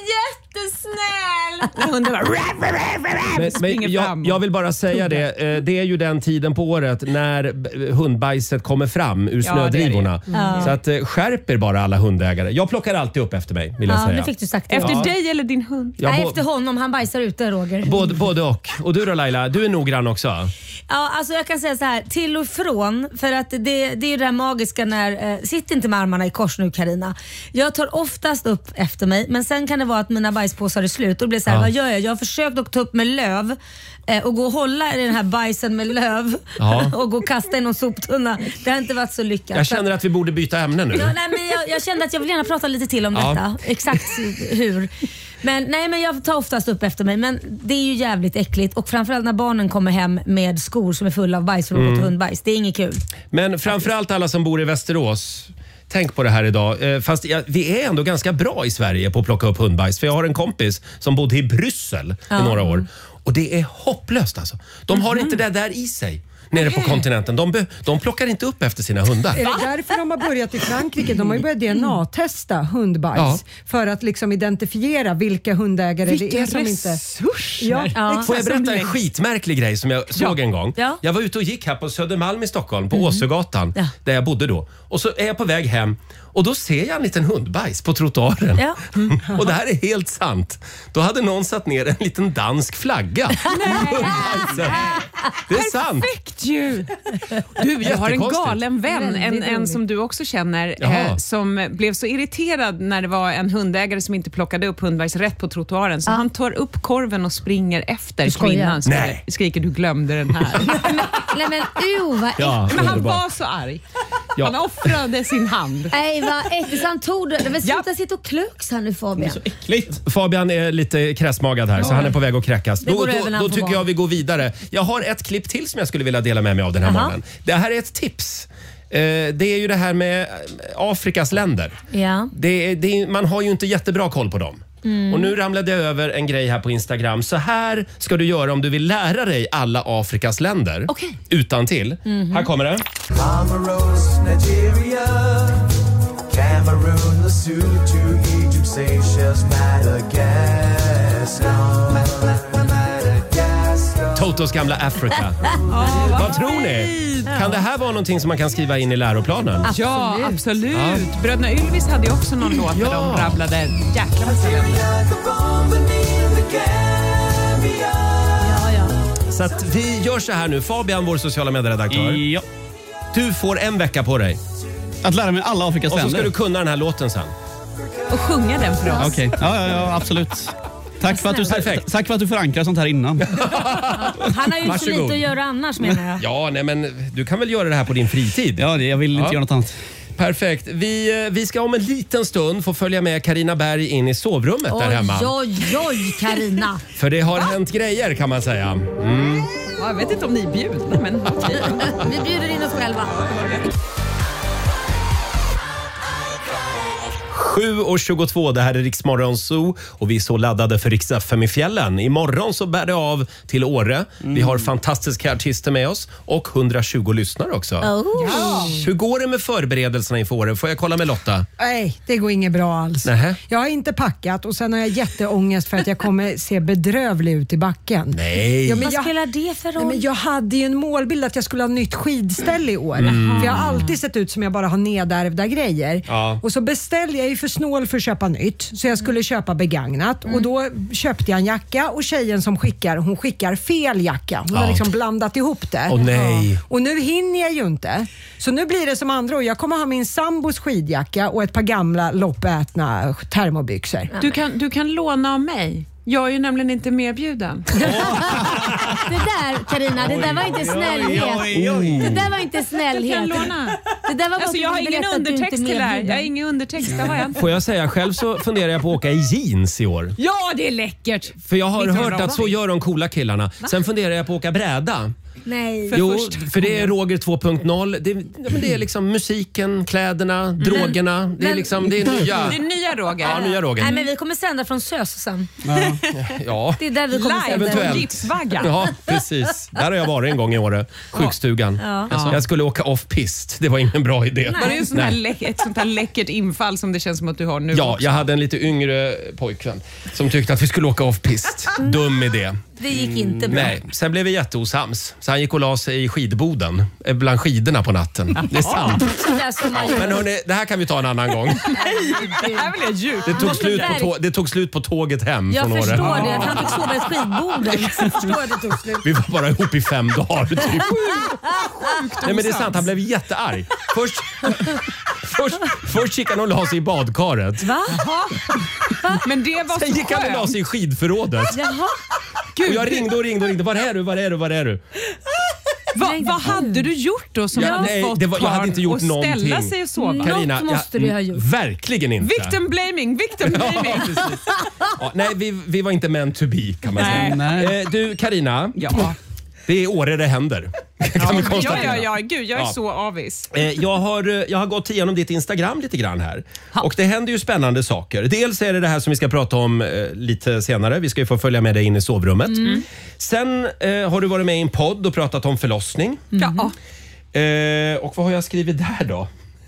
jättesnäll. Och hunden bara men, men jag, jag vill bara säga det. Det är ju den tiden på året när hundbajset kommer fram ur snödrivorna. Ja, det det. Mm. Så att skärper bara alla hundägare. Jag plockar alltid upp efter mig, vill jag ja, säga. Det fick du sagt. Efter ja. dig eller din hund? Ja, Nej, efter honom. Han bajsar ute, Roger. Både, både och. Och du då, Laila? Du är noggrann också. Ja, alltså jag kan säga så här. Till och från. För att det, det är ju det här magiska när... Eh, sitt inte med armarna i kors nu, Carina. Jag tar oftast upp efter mig. Men sen kan det vara att mina bajspåsar är slut. Och det blir så här, ja. vad gör jag? Jag har försökt att ta upp med löv. Eh, och gå och hålla i den här bajsen med löv. Ja. och gå och kasta i någon soptunna. Det har inte varit så lyckat. Jag känner att vi borde byta ämne nu. Ja, nej, men jag, jag kände att jag vill gärna prata lite till om ja. detta. Exakt hur. Men, nej, men jag tar oftast upp efter mig. Men det är ju jävligt äckligt. Och framförallt när barnen kommer hem med skor som är fulla av bajs och mm. hundbajs. Det är inget kul. Men framförallt alla som bor i Västerås. Tänk på det här idag. Fast ja, vi är ändå ganska bra i Sverige på att plocka upp hundbajs. För jag har en kompis som bodde i Bryssel ja. i några år. Och det är hopplöst alltså. De har mm. inte det där i sig. Nere på kontinenten. De, be, de plockar inte upp efter sina hundar. Är det därför de har börjat i Frankrike? De har ju börjat D N A-testa hundbajs. Ja. För att liksom identifiera vilka hundägare vilka det är som inte... resurser! Ja, ja. Får jag berätta en skitmärklig grej som jag såg ja. en gång? Ja. Jag var ute och gick här på Södermalm i Stockholm, på mm. Åsögatan, ja. där jag bodde då. Och så är jag på väg hem och då ser jag en liten hundbajs på trottoaren. Ja. Mm. Och det här är helt sant. Då hade någon satt ner en liten dansk flagga. Det är sant. Perfekt ju! Du, jag har en galen vän, en, en som du också känner, eh, som blev så irriterad när det var en hundägare som inte plockade upp hundbajs rätt på trottoaren. Så ah. han tar upp korven och springer efter kvinnan. Nej. Skriker, du glömde den här. Nej men uh, vad ja, men han var så arg. Ja. Han offrade sin hand. Nej, vad äckligt. Han tog det. Men sluta ja. sitta och klux här nu, Fabian. Så äckligt. Fabian är lite kräsmagad här, ja. så han är på väg att kräckas. Då, då, då tycker jag vi går vidare. Jag har ett klipp till som jag skulle vilja dela med mig av den här Aha. morgonen. Det här är ett tips. Eh, det är ju det här med Afrikas länder. Ja. Det, det, man har ju inte jättebra koll på dem. Mm. Och nu ramlade jag över en grej här på Instagram. Så här ska du göra om du vill lära dig alla Afrikas länder. Okay. Utan till. Mm-hmm. Här kommer det. Cameroon, Nigeria, Cameroon, Lesotho, Egypt, Seychelles, Madagascar. Totos gamla Africa. Oh, vad, vad tror ni? Kan det här vara någonting som man kan skriva in i läroplanen? Absolut. Ja, absolut. Ja. Bröderna Ylvis hade ju också någon låt där ja. de rabblade jäkla massa länder. Ja, ja. Så att vi gör så här nu. Fabian, vår sociala medieredaktör. Ja. Du får en vecka på dig. Att lära mig alla Afrikas länder. Och så ska du kunna den här låten sen. Och sjunga den för oss. Okej, okay. ja, ja, ja, absolut. Tack för, att du, tack för att du förankrar sånt här innan. Han har ju så lite att göra annars, menar jag. Ja, nej, men du kan väl göra det här på din fritid? Ja, det, jag vill inte ja. göra något annat. Perfekt. Vi, vi ska om en liten stund få följa med Carina Berg in i sovrummet oj, där hemma. Oj, oj, Carina. För det har Va? hänt grejer, kan man säga. Mm. Ja, jag vet inte om ni är bjudna, men okej. Vi bjuder in oss själva. sju och tjugotvå, det här är Rix Morgon Zoo och vi är så laddade för Rix F M i fjällen. Imorgon så bär det av till Åre. Mm. Vi har fantastiska artister med oss och hundratjugo lyssnare också. Oh. Ja. Hur går det med förberedelserna inför Åre? Får jag kolla med Lotta? Nej, det går inget bra alls. Nähä. Jag har inte packat och sen har jag jätteångest för att jag kommer se bedrövlig ut i backen. Nej. Ja, men Vad jag, spelar det för roll? nej, men jag hade ju en målbild att jag skulle ha nytt skidställe i år. Mm. För jag har alltid sett ut som jag bara har nedärvda grejer. Ja. Och så beställde jag ju för snål för att köpa nytt, så jag skulle köpa begagnat. Mm. Och då köpte jag en jacka och tjejen som skickar, hon skickar fel jacka. Hon ja. har liksom blandat ihop det. Åh, nej. Ja. Och nu hinner jag ju inte. Så nu blir det som andra år. Jag kommer ha min sambos skidjacka och ett par gamla loppätna termobyxor. Du kan, du kan låna av mig. Jag är ju nämligen inte medbjuden. Det där, Carina, det där var inte snällhet. Oj, oj, oj. Det där var inte snällhet. Jag kan låna. Det där var alltså, jag har ingen undertext till det här. Jag har ingen undertext, det har jag inte. Får jag säga, själv så funderar jag på att åka i jeans i år. Ja, det är läckert. För jag har hört att så gör de coola killarna. Va? Sen funderar jag på att åka bräda. Nej. För jo, först. för det är Roger två punkt noll. Det, men det är liksom musiken, kläderna, mm. drogerna. Det är men, liksom, det är nya. Det är nya Roger. Ja, nya Roger. Nej, men vi kommer sända från Sös sen. Ja. ja. Det är där vi kommer live sända. eventuellt. Gipsvagga. Ja, precis. Där har jag varit en gång i Åre. Sjukstugan. Ja. Ja. Jag skulle åka off-pist. Det var ingen bra idé. Var det ju sån här, ett sånt här läckert infall som det känns som att du har nu Ja, också? jag hade en lite yngre pojkvän som tyckte att vi skulle åka off-pist. Dum idé. Det gick inte bra. Nej, sen blev vi jätteosams. Så han gick och la sig i skidboden bland skidorna på natten. Det är sant. Ja, men hörni, det här kan vi ta en annan gång. Det här vill jag djupt. Det tog, slut på tå- det tog slut på tåget hem jag från Åre. Jag förstår det. Att han fick sova i skidboden. Jag förstår det tog slut. Vi var bara ihop i fem dagar typ. Nej, men det är sant, han blev jättearg. Först, först, först gick han och la sig i badkaret. Va? Va? Men det var Sen så gick han och la sig i skidförrådet. Jaha. Gud, och jag ringde och ringde och ringde. Var är du? Var är du? Var är du? Va, vad hade du gjort då som Ja, hade nej, fått det var, jag hade inte gjort och ställa någonting. sig och sova? Carina, Något måste du ha gjort. Verkligen inte. Victim blaming, victim blaming. Ja, precis. Ja, nej, vi, vi var inte meant to be, kan man säga. Nej. Eh, du, Carina. Ja. Det är Åre det händer. Kan vi Ja, konstatera. ja, ja, gud, jag är Ja. så avis. Eh, Jag har, jag har gått igenom ditt Instagram lite grann här. Och det händer ju spännande saker. Dels är det det här som vi ska prata om eh, lite senare. Vi ska ju få följa med dig in i sovrummet. Mm. Sen eh, har du varit med i en podd och pratat om förlossning. Ja. Eh, och vad har jag skrivit där då?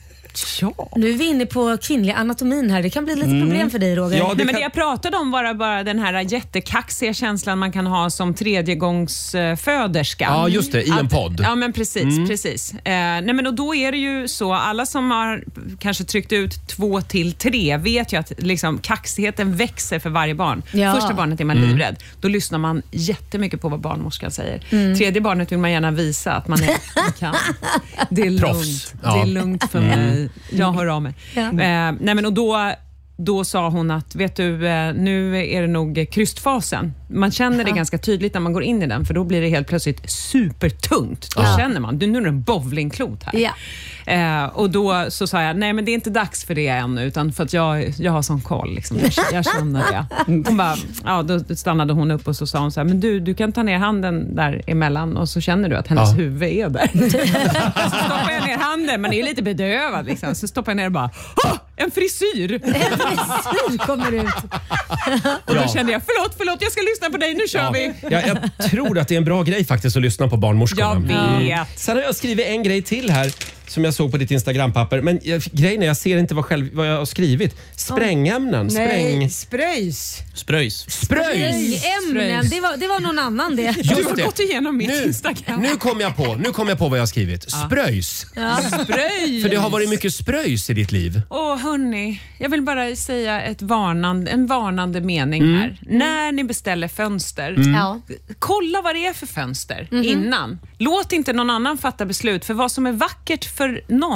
Ja. Nu är vi inne på kvinnliga anatomin här. Det kan bli lite Mm. problem för dig, Roger. Ja, Nej, det men kan... det jag pratade om var bara den här jättekaxiga känslan man kan ha som tredjegångsföderska. Ja, just det, i en Att- podd. Ja, men precis. Mm. precis. Eh, nej, men och då är det ju så, alla som har kanske tryckt ut två till tre vet ju att liksom, kaxigheten växer för varje barn. Ja. Första barnet är man Mm. livrädd. Då lyssnar man jättemycket på vad barnmålskan säger. Mm. Tredje barnet vill man gärna visa att man, är, man kan. Det är Proffs. lugnt. Ja. Det är lugnt för mig. Jag hör av mig. Ja. Eh, nej men och då, då sa hon att, vet du, eh, nu är det nog krystfasen. Man känner det Ja. ganska tydligt när man går in i den, för då blir det helt plötsligt supertungt. Då Ja. känner man, du, nu är det en bowlingklot här. Ja. Eh, och då så sa jag, nej men det är inte dags för det ännu, utan för att jag, jag har sån koll. Liksom. Jag, jag känner det. Hon bara, ja, då stannade hon upp och så sa hon så här, men du, du kan ta ner handen där emellan och så känner du att hennes Ja. huvud är där. Så stoppar jag ner handen, men det är lite bedövad. Liksom. Så stoppar jag ner och bara, åh, en frisyr! En frisyr kommer ut. Och då Ja. kände jag, förlåt, förlåt, jag ska lyssna på dig, nu kör Ja. vi. Jag, jag tror att det är en bra grej faktiskt att lyssna på barnmorskorna. Jag vet. Sen har jag skrivit en grej till här som jag såg på ditt Instagrampapper. Men jag, grejen är, jag ser inte vad, själv, vad jag har skrivit. Sprängämnen. Spräng... Nej, spröjs. Spröjs. Spröjs! Ämnen, det var, det var någon annan det. Du Just har det. gått igenom mitt Nu, Instagram. nu kom jag på Nu kom jag på vad jag har skrivit. Spröjs. Ja. Spröjs. För det har varit mycket spröjs i ditt liv. Åh hörni, jag vill bara säga ett varnande, en varnande mening Mm. här. När ni beställer fönster, Ja. kolla vad det är för fönster Mhm. innan. Låt inte någon annan fatta beslut, för vad som är vackert för någon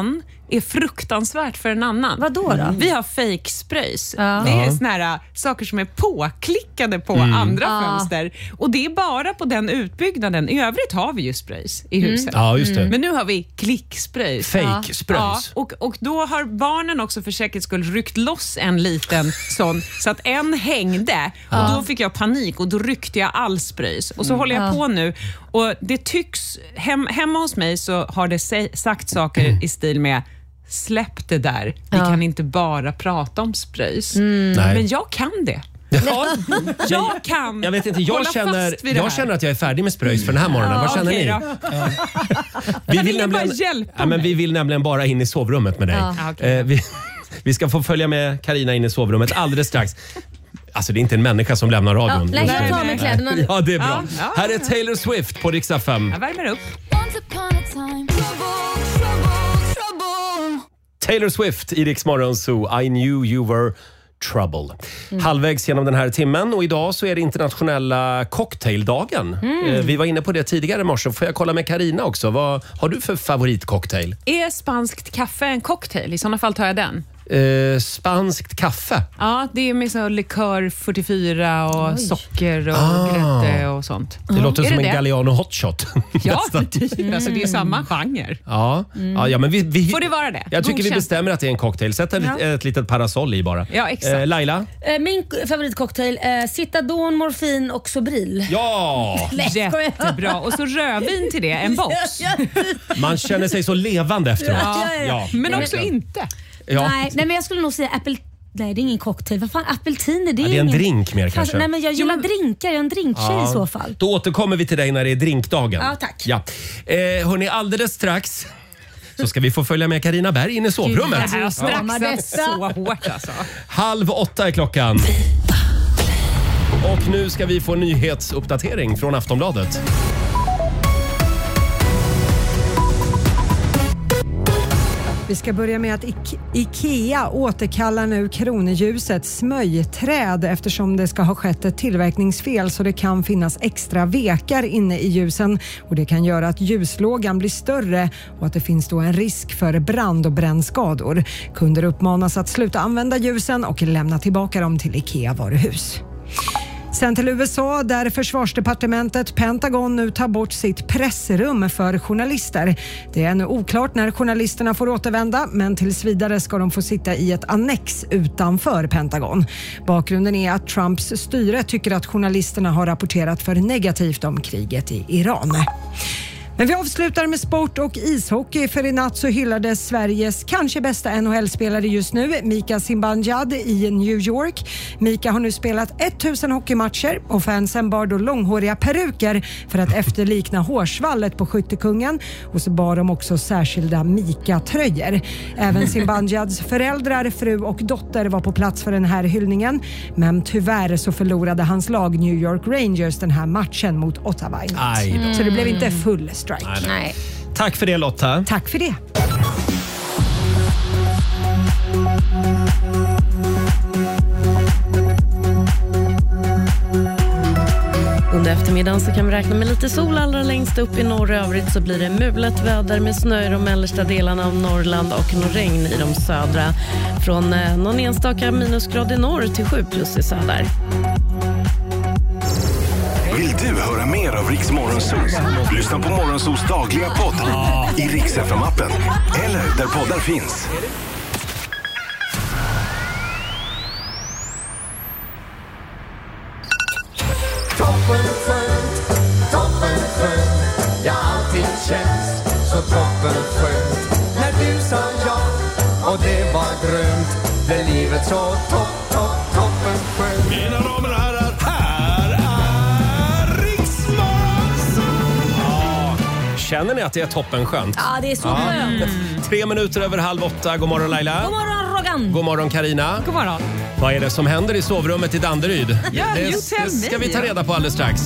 är fruktansvärt för en annan. Vad då då? Vi har fake sprays. Ja. Det är Ja. såna här saker som är påklickade på Mm. andra Ja. fönster. Och det är bara på den utbyggnaden. I övrigt har vi ju sprays i huset. Ja, just det. Men nu har vi klicksprays. Fake sprays. Ja, och, och då har barnen också för säkerhets skull ryckt loss en liten sån så att en hängde och då fick jag panik och då ryckte jag all sprays. Och så håller jag på nu och det tycks, hem, hemma hos mig så har det sä- sagt saker i stil med släpp det där, vi kan inte bara prata om sprays. Nej. Men jag kan det. Ja. Jag kan Jag vet inte, jag hålla känner, fast vid det jag här. känner att jag är färdig med spröjs för den här morgonen. Vad känner okej ni? då. Vi Kan vill, ingen bara nämligen, hjälpa ja, men vi vill nämligen bara in i sovrummet med dig. Ja. Okej. Eh, vi, vi ska få följa med Carina in i sovrummet alldeles strax. Alltså det är inte en människa som lämnar Ja, radion. lägg Nej, av nej. med kläderna nu. Ja, det är bra. Ja, ja. Här är Taylor Swift på Rix F M. Jag värmer upp. Once upon a time, trouble, trouble, trouble. Taylor Swift i Rix Morgon Zoo. I knew you were trouble. Mm. Halvvägs genom den här timmen och idag så är det internationella cocktaildagen. Mm. Eh, Vi var inne på det tidigare i morse. Får jag kolla med Carina också? Vad har du för favoritcocktail? Är spanskt kaffe en cocktail? I sådana fall tar jag den. Eh, spanskt kaffe. Ja, det är med så likör fyrtiofyra och Oj. socker och Ah. grädde och sånt. Det låter Är som det en det? Galliano hot shot. Ja, Nästan. typ. Alltså, det är samma genre. Ja. Ja, ja, men vi, vi, Får det vara det? jag tycker vi Godkänt. bestämmer att det är en cocktail. Sätt en, Ja. ett litet parasoll i bara. Ja, exakt. Eh, Laila? Eh, Min favoritcocktail är Citadon, morfin och Sobril. Ja! Nej, skojar. Jättebra. Och så rödvin till det, en box. Man känner sig så levande efteråt. Ja, ja, ja. Men verkligen. också inte. Ja. Nej, nej, men jag skulle nog säga apple... Nej, det är ingen cocktail. Vad fan, apeltiner, det är Ja, det är en ingen... drink mer Fast, kanske. Nej, men jag gillar Jo, men- drinkar. Jag är en drinktjej Ja. i så fall. Då återkommer vi till dig när det är drinkdagen. Ja, tack. Ja. Eh, hörni, alldeles strax så ska vi få följa med Carina Berg in i sovrummet. Det här har Stramar straxat detta. så hårt alltså. Halv åtta är klockan. Och nu ska vi få en nyhetsuppdatering från Aftonbladet. Vi ska börja med att I- IKEA återkallar nu kronljuset smöjträd eftersom det ska ha skett ett tillverkningsfel så det kan finnas extra vekar inne i ljusen och det kan göra att ljuslågan blir större och att det finns då en risk för brand och brännskador. Kunder uppmanas att sluta använda ljusen och lämna tillbaka dem till IKEA varuhus. Sen till U S A där försvarsdepartementet Pentagon nu tar bort sitt pressrum för journalister. Det är ännu oklart när journalisterna får återvända men tills vidare ska de få sitta i ett annex utanför Pentagon. Bakgrunden är att Trumps styre tycker att journalisterna har rapporterat för negativt om kriget i Iran. Men vi avslutar med sport och ishockey för i natt så hyllades Sveriges kanske bästa N H L-spelare just nu, Mika Zibanejad i New York. Mika har nu spelat tusen hockeymatcher och fansen bar då långhåriga peruker för att efterlikna hårsvallet på skyttekungen och så bar de också särskilda Mika-tröjor. Även Zibanejads föräldrar, fru och dotter var på plats för den här hyllningen men tyvärr så förlorade hans lag New York Rangers den här matchen mot Ottawa i natt. Aj då. Så det blev inte full strike. Nej, nej. Nej. Tack för det Lotta. Tack för det. Under eftermiddagen så kan vi räkna med lite sol allra längst upp i norr. I övrigt så blir det mulet väder med snö i de mellersta delarna av Norrland och någon regn i de södra. Från eh, någon enstaka minusgrad i norr till sju plus i söder. Vill du höra mer av Rix Morgon Zoo? Lyssna på Morgon Zoos dagliga podd i Rix F M-appen eller där poddar finns. Toppen skönt, toppen skönt. Ja, allting känns så toppen skönt. När du sa ja och det var grönt. Blev livet så topp, topp, toppen skönt. Mina damer och herrar, här är Rix Morgon Zoo. Känner ni att det är toppenskönt? Ja, det är så skönt. Tre minuter över halv åtta. God morgon Laila. God morgon Rogan. God morgon Carina. God morgon. Vad är det som händer i sovrummet i Danderyd? Ja, det, just det, det ska mig, vi ta ja. reda på alldeles strax.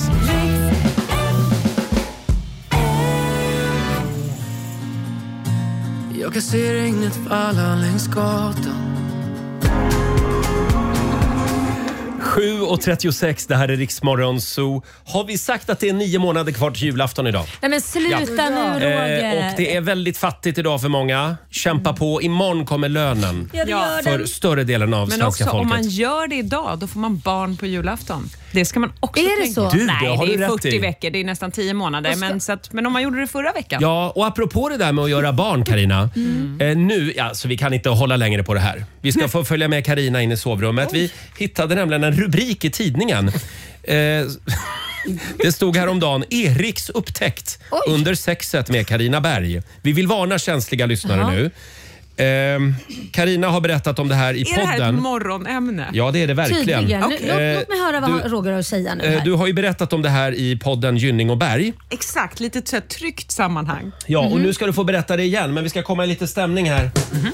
Jag kan se regnet falla längs gatan. sju och trettiosex, det här är Riksmorgon Zoo. Har vi sagt att det är nio månader kvar till julafton idag? Nej men sluta ja. nu Roger. Eh, och det är väldigt fattigt idag för många. Kämpa på, imorgon kommer lönen ja, för den. större delen av men svenska också, folket. om man gör det idag, då får man barn på julafton. Det ska man också är det tänka. så? Du, Nej, det, har det är du fyrtio rätt i. veckor, det är nästan tio månader. Ska... Men, så att, men om man gjorde det förra veckan. Ja, och apropå det där med att göra barn, Carina. Mm. Eh, nu, alltså vi kan inte hålla längre på det här. Vi ska få följa med Carina in i sovrummet. Vi hittade nämligen en rubrik i tidningen. Eh, det stod häromdagen, Eriks upptäckt Oj. under sexet med Carina Berg. Vi vill varna känsliga lyssnare Aha. nu. Carina eh, har berättat om det här i är podden. Är det här ett morgonämne? Ja, det är det verkligen. Okay. Låt, låt mig höra vad du, Roger har att säga nu. Här. Du har ju berättat om det här i podden Gynning och Berg. Exakt, lite så här tryggt sammanhang. Ja, och mm-hmm. nu ska du få berätta det igen, men vi ska komma i lite stämning här. Mm-hmm.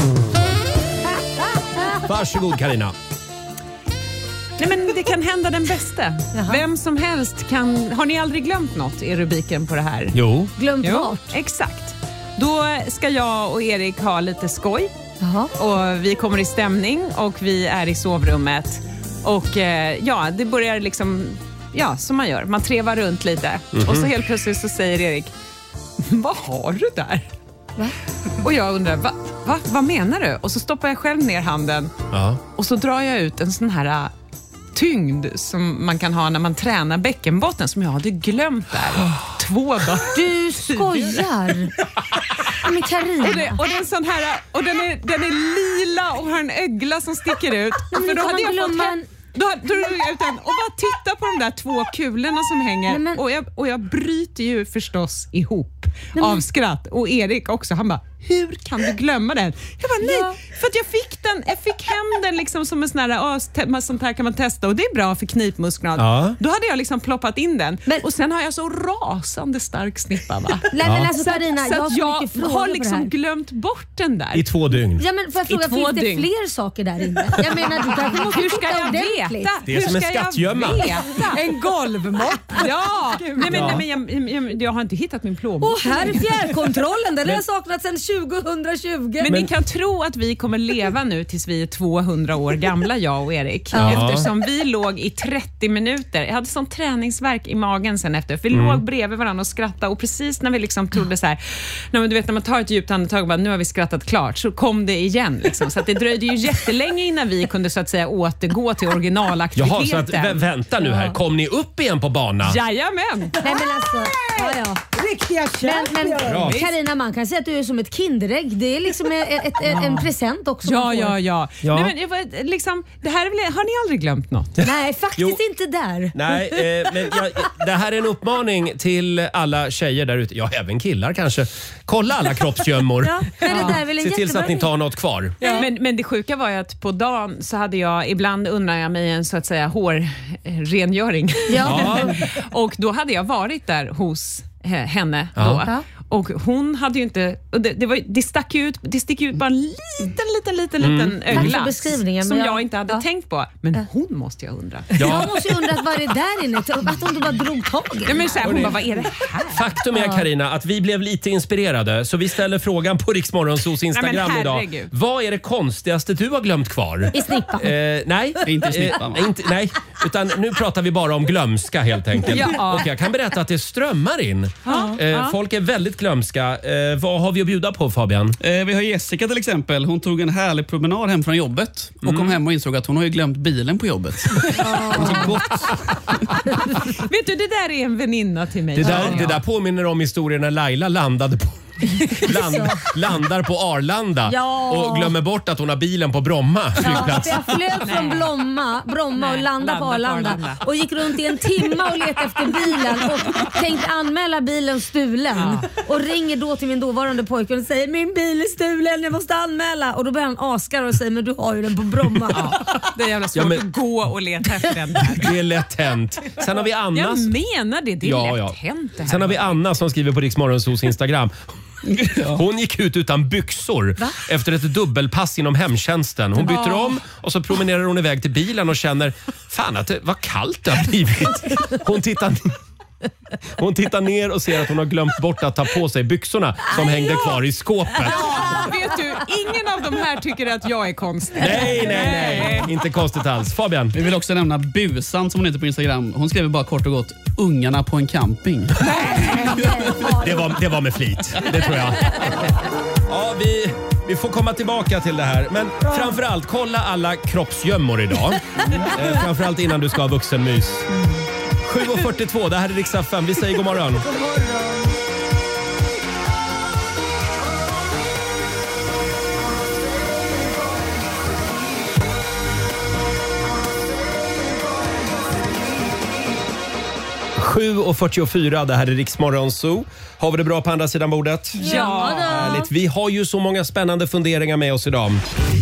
Varsågod Carina. Nej, men det kan hända den bästa. Jaha. Vem som helst kan... Har ni aldrig glömt något i rubriken på det här? Jo. Glömt jo, vart? Exakt. Då ska jag och Erik ha lite skoj. Jaha. Och vi kommer i stämning och vi är i sovrummet. Och eh, ja, det börjar liksom... Ja, som man gör. Man trevar runt lite. Mm-hmm. Och så helt plötsligt så säger Erik, vad har du där? Va? Och jag undrar, va? Va? Vad menar du? Och så stoppar jag själv ner handen. Ja. Och så drar jag ut en sån här tyngd som man kan ha när man tränar bäckenbotten, som jag hade glömt där två dagar. Du skojar. Men Carina. Och, det, och den sån här, och den är, den är lila och har en ögla som sticker ut. Men för då hade jag glömma... fått hem, då drog jag ut den och bara titta på de där två kulorna som hänger. Nej, men... och, jag, och jag bryter ju förstås ihop nej, av men... skratt. Och Erik också, han bara, hur kan du glömma den? Jag bara, nej, ja. för att jag fick den, jag fick hem den liksom som en sån här, åh, sånt här kan man testa och det är bra för knipmusklerna. Ja. Då hade jag liksom ploppat in den. Men... Och sen har jag så rasande stark snippa, va? Nej, men alltså Carina, så, jag, så jag, jag har liksom glömt bort den där. I två dygn. Ja, men för att fråga, finns det dygn. fler saker där inne? Jag menar, du kanske måste hur ska jag veta? Det är som en skattgömma. En golvmopp. Ja, nej, men, ja. nej, men jag, jag, jag har inte hittat min plånbok. Åh, här är fjärrkontrollen. Den har saknats sedan tjugohundratjugo. Men, men ni kan tro att vi kommer leva nu tills vi är tvåhundra år gamla, jag och Erik. Ja. Eftersom vi låg i trettio minuter. Jag hade sån träningsverk i magen sen efter. För vi mm. låg bredvid varandra och skrattade. Och precis när vi liksom trodde så här, när, du vet, när man tar ett djupt andetag och bara, nu har vi skrattat klart, så kom det igen. Liksom. Så att det dröjde ju jättelänge innan vi kunde så att säga återgå till originalaktiviteten. Jaha, så att, vä- vänta nu här. Kom ni upp igen på banan? Jajamän! Nej men alltså, ja, ja. Riktiga men, men Carina, man kan säga att du är som ett kinderägg. Det är liksom ett, ett, ett, ja. en present också. Ja, ja, ja. ja. Nej, men, liksom, det här är väl, har ni aldrig glömt något? Nej, faktiskt jo. inte där. Nej, eh, men jag, det här är en uppmaning till alla tjejer där ute. Ja, även killar kanske. Kolla alla kroppsgömmor. ja, det där är väl en Se till så att ni tar något kvar. Ja. Men, men det sjuka var ju att på dagen så hade jag, ibland undrar jag mig en så att säga hårrengöring. Ja. Och då hade jag varit där hos henne ja. då. Ja. Och hon hade ju inte... Och det, det, var, det stack ut, det stick ut bara en liten, liten, liten, mm. liten ögla som jag, jag inte hade ja. tänkt på. Men ja. hon måste jag undra. Ja. Jag måste ju undra vad är det där inne? Att hon bara drog tag i. Ja, men så här, hon bara, vad är det här? Faktum är, Carina, att vi blev lite inspirerade. Så vi ställer frågan på Riksmorgonsos Instagram ja, idag. Vad är det konstigaste du har glömt kvar? I snippan. Eh, nej. Inte snippan. Eh, inte, nej, utan nu pratar vi bara om glömska helt enkelt. Ja. Och jag kan berätta att det strömmar in. Ja. Eh, ja. Folk är väldigt glömska. Eh, vad har vi att bjuda på, Fabian? Eh, vi har Jessica till exempel. Hon tog en härlig promenad hem från jobbet och mm. kom hem och insåg att hon har ju glömt bilen på jobbet. Oh. Gott. Vet du, det där är en väninna till mig. Det där, det där påminner om historien när Laila landade på Land, landar på Arlanda ja. och glömmer bort att hon har bilen på Bromma flygplats. Ja, jag flög från Bromma, Bromma och landade på Arlanda, på Arlanda och gick runt i en timme och letade efter bilen och tänkte anmäla bilen stulen. Ja. Och ringer då till min dåvarande pojke och säger, min bil är stulen, jag måste anmäla. Och då börjar han askar och säger, men du har ju den på Bromma. Ja. Det är jävla svårt ja, men, att gå och leta efter den där. Det är lätt hänt. Sen har vi Anna. Jag menar det, det är ja, lätt ja. hänt det här. Sen har vi Anna som skriver på Riksmorgonsos Instagram. Hon gick ut utan byxor Va? efter ett dubbelpass inom hemtjänsten. Hon byter om och så promenerar hon iväg till bilen och känner, fan att det var kallt det har blivit. Hon tittar, Hon tittar ner och ser att hon har glömt bort att ta på sig byxorna som Aj, hängde ja. kvar i skåpet. Ja, vet du, ingen av de här tycker att jag är konstig. Nej, nej, nej. Inte konstigt alls. Fabian? Vi vill också nämna Busan som hon heter på Instagram. Hon skriver bara kort och gott ungarna på en camping. Det var, det var med flit, det tror jag. Ja, vi, vi får komma tillbaka till det här. Men framförallt, kolla alla kroppsgömmor idag. Eh, framförallt innan du ska ha vuxenmys. sju och fyrtiotvå, det här är Rix F M. Vi säger god morgon. God morgon. sju och fyrtiofyra, det här är Rix Morgon Zoo. Har vi det bra på andra sidan bordet? Ja. Härligt. Vi har ju så många spännande funderingar med oss idag.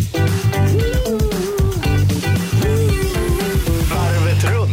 Varvet runt.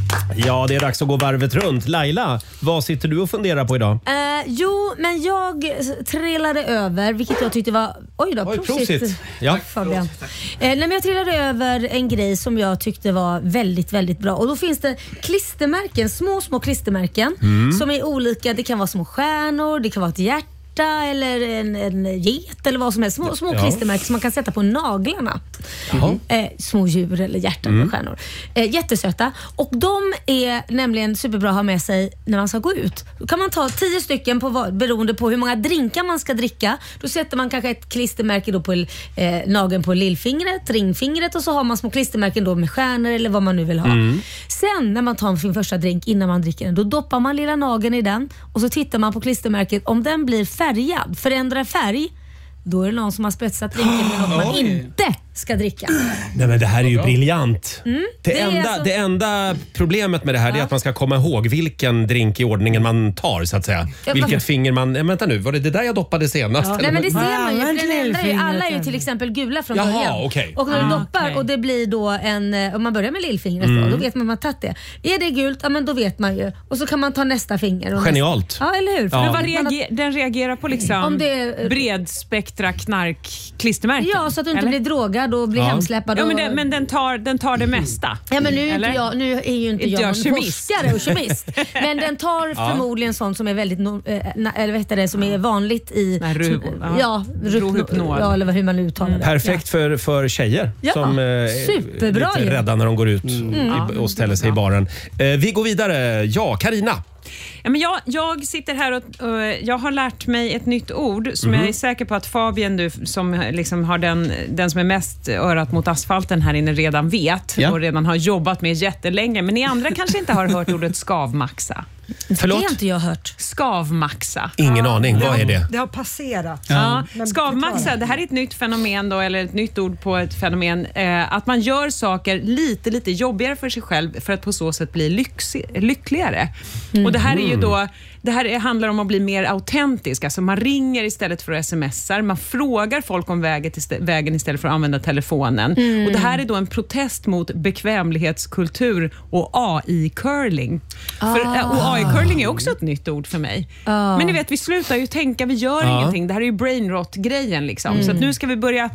Ja, det är dags att gå varvet runt. Laila, vad sitter du och funderar på idag? Eh, jo, men jag trillade över, vilket jag tyckte var... Oj då, Oj, prosit. prosit. Ja. Fabian. Eh, nej, men jag trillade över en grej som jag tyckte var väldigt, väldigt bra. Och då finns det klistermärken, små, små klistermärken Mm. som är olika. Det kan vara små stjärnor, det kan vara ett hjärta eller en, en get eller vad som helst. Små, små Ja. klistermärken som man kan sätta på naglarna. Jaha. Eh, små djur eller hjärtan Mm. och stjärnor. Eh, jättesöta. Och de är nämligen superbra att ha med sig när man ska gå ut. Då kan man ta tio stycken på vad, beroende på hur många drinkar man ska dricka. Då sätter man kanske ett klistermärke då på eh, nageln på lillfingret, ringfingret och så har man små klistermärken då med stjärnor eller vad man nu vill ha. Mm. Sen när man tar sin första drink innan man dricker den, då doppar man lilla nageln i den och så tittar man på klistermärket. Om den blir färgad, förändrar färg, då är det någon som har spetsat drinken med något man Oj. inte ska dricka. Nej, men det här är ju briljant. Mm, Det, det är enda, alltså- det enda problemet med det här är att man ska komma ihåg vilken drink i ordningen man tar, så att säga. Ja, Vilket men- finger man... Ja, vänta nu, var det det där jag doppade senast? Ja. eller? Nej, men det ser man ju. Ja, För den ändrar ju. lillfingret, Alla är ju eller? till exempel gula från Jaha, början. okej. Och när du Ah, doppar okej. och det blir då en... eh, Om man börjar med lillfingret Mm. då, då vet man att man har tagit det. Är det gult, ja men då vet man ju. Och så kan man ta nästa finger. Och Genialt. Nästa. Ja, eller hur? För Ja. då Vad vet man att- reager, den reagerar på liksom Om det är- bredspektra knark-klistermärken? Ja, så att du inte eller? blir drogad och blir Ja. hemsläppad. Ja, men, och- den, men den, tar, den tar det mesta. Ja, men nu är, ju Eller? inte jag, nu är ju inte Inte jag jag någon kemist. forskare och kemist. Men den tar Ja. förmodligen sånt som är väldigt no, eh, na- eller vad heter det, som är vanligt i... Nej, ru- som- ja. ja, ru- Rohypnol. ja, eller hur man nu uttalar det. Perfekt för, för tjejer Ja, som eh, är superbra lite ju. rädda när de går ut Mm. i, och ställer sig i baren. Eh, vi går vidare. Ja, Karina. Ja, men jag, jag sitter här och, och jag har lärt mig ett nytt ord som Mhm. jag är säker på att Fabian, du som liksom har den, den som är mest örat mot asfalten här inne, redan vet Ja. och redan har jobbat med jättelänge. Men ni andra kanske inte har hört ordet skavmaxa. Förlåt? Det har inte jag hört. Skavmaxa. Ingen aning. Vad är det? Det har passerat. Ja. Men Skavmaxa, förklara. det här är ett nytt fenomen då, eller ett nytt ord på ett fenomen. Eh, att man gör saker lite, lite jobbigare för sig själv för att på så sätt bli lyxi- lyckligare. Och det här är ju då, det här är, handlar om att bli mer autentisk. Alltså man ringer istället för att smsar. Man frågar folk om vägen, istä- vägen istället för att använda telefonen. Mm. Och det här är då en protest mot bekvämlighetskultur och A I-curling. För, eh, och A I-curling är också ett nytt ord för mig. Ah. Men ni vet, vi slutar ju tänka, vi gör Ja. ingenting. Det här är ju brainrot-grejen liksom. Så att nu ska vi börja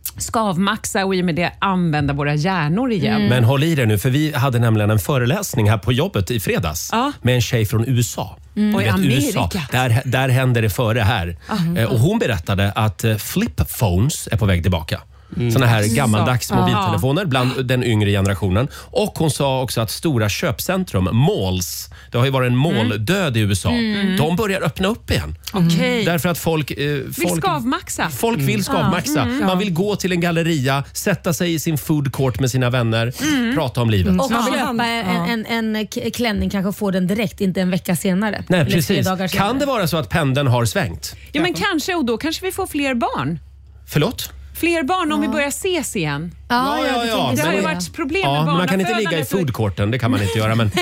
skavmaxa och i och med det använda våra hjärnor igen. Men håll i det nu, för vi hade nämligen en föreläsning här på jobbet i fredags Ja. med en tjej från U S A. Du Och i vet, Amerika. U S A, där, där händer det före här. Eh, Och hon berättade att eh, flip phones är på väg tillbaka. Såna här gammaldags Så. mobiltelefoner bland den yngre generationen. Och hon sa också att stora köpcentrum, malls, det har ju varit en mall-död i U S A. De börjar öppna upp igen. Okej. Därför att folk... Eh, Vill folk skavmaxa. Folk vill skavmaxa. Man vill gå till en galleria, sätta sig i sin food court med sina vänner, prata om livet. Och Ja. köpa en, en, en k- klänning, kanske få den direkt, inte en vecka senare. Nej, Eller tre precis. dagar senare. Kan det vara så att pendeln har svängt? Ja, men kanske, och då kanske vi får fler barn. Förlåt? Fler barn om vi börjar ses igen. Ja, Ja, ja, du ja. tänker Det så, har ju ja. varit problem Ja, med men man kan inte ligga i barnafödandet och- foodcourten, det kan man inte göra. Men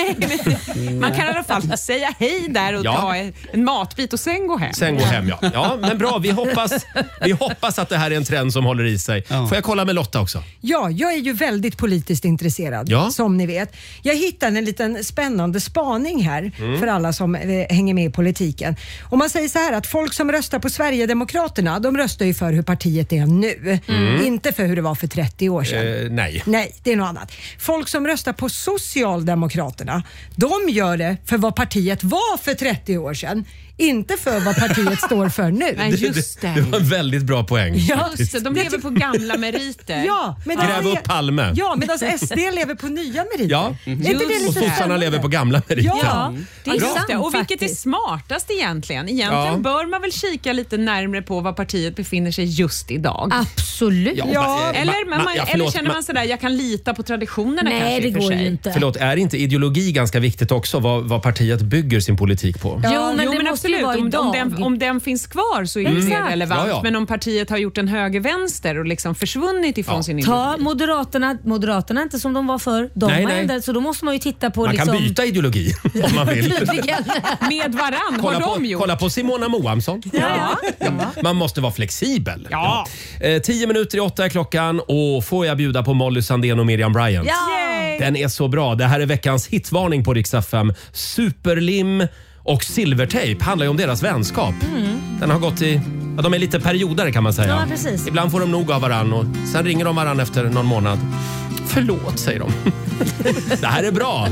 Man kan i alla fall säga hej där och Ja. ta en, en matbit och sen gå hem. sen gå hem, ja. Ja, men bra. Vi hoppas, vi hoppas att det här är en trend som håller i sig. Ja. Får jag kolla med Lotta också? Ja, jag är ju väldigt politiskt intresserad, Ja. som ni vet. Jag hittade en liten spännande spaning här för alla som eh, hänger med i politiken. Om man säger så här att folk som röstar på Sverigedemokraterna, de röstar ju för hur partiet är nu. Inte för hur det var för trettio år år sedan? Eh, nej. Nej, det är något annat. Folk som röstar på Socialdemokraterna, de gör det för vad partiet var för trettio år sedan. Inte för vad partiet står för nu. Nej, just det. Det var en väldigt bra poäng. Ja, just det, de lever på gamla meriter. Ja, men Gräv upp Palme. Ja, medan S D lever på nya meriter. Ja, mm. är inte det lite och sossarna lever på gamla meriter. Ja, det är sant, det. Och vilket är smartast egentligen? Egentligen Ja. bör man väl kika lite närmare på vad partiet befinner sig just idag. Absolut. Ja, Ja. eh, Eller, ma- man, ma- ja, eller förlåt, känner man ma- sådär, jag kan lita på traditionerna Nej, kanske det i och för går sig. ju inte. Förlåt, är inte ideologi ganska viktigt också? Vad, vad partiet bygger sin politik på? Jo, Ja, men jo, det men måste ju absolut. vara Om, om, idag. den, om den finns kvar så är det mer Exakt. relevant. Ja, ja. Men om partiet har gjort en höger-vänster och liksom försvunnit ifrån Ja. sin ideologi. Ta Moderaterna. Moderaterna är inte som de var förr. De Nej, har nej. ändrat, så då måste man ju titta på Man liksom... kan byta ideologi om man vill. Tydligen. Med varann, Kolla har de på, gjort. kolla på Simona Moamsson. Ja. Ja, man måste vara flexibel. Ja. Eh, tio minuter i åtta är klockan och får jag bjuda på Molly Sandén och Miriam Bryant. Ja. Den är så bra. Det här är veckans hitvarning på Rix F M. Superlim och Silvertape handlar ju om deras vänskap. Den har gått i... Ja, de är lite perioder kan man säga. Ja, precis. Ibland får de nog av varann och sen ringer de varann efter någon månad. Förlåt, säger de. Det här är bra.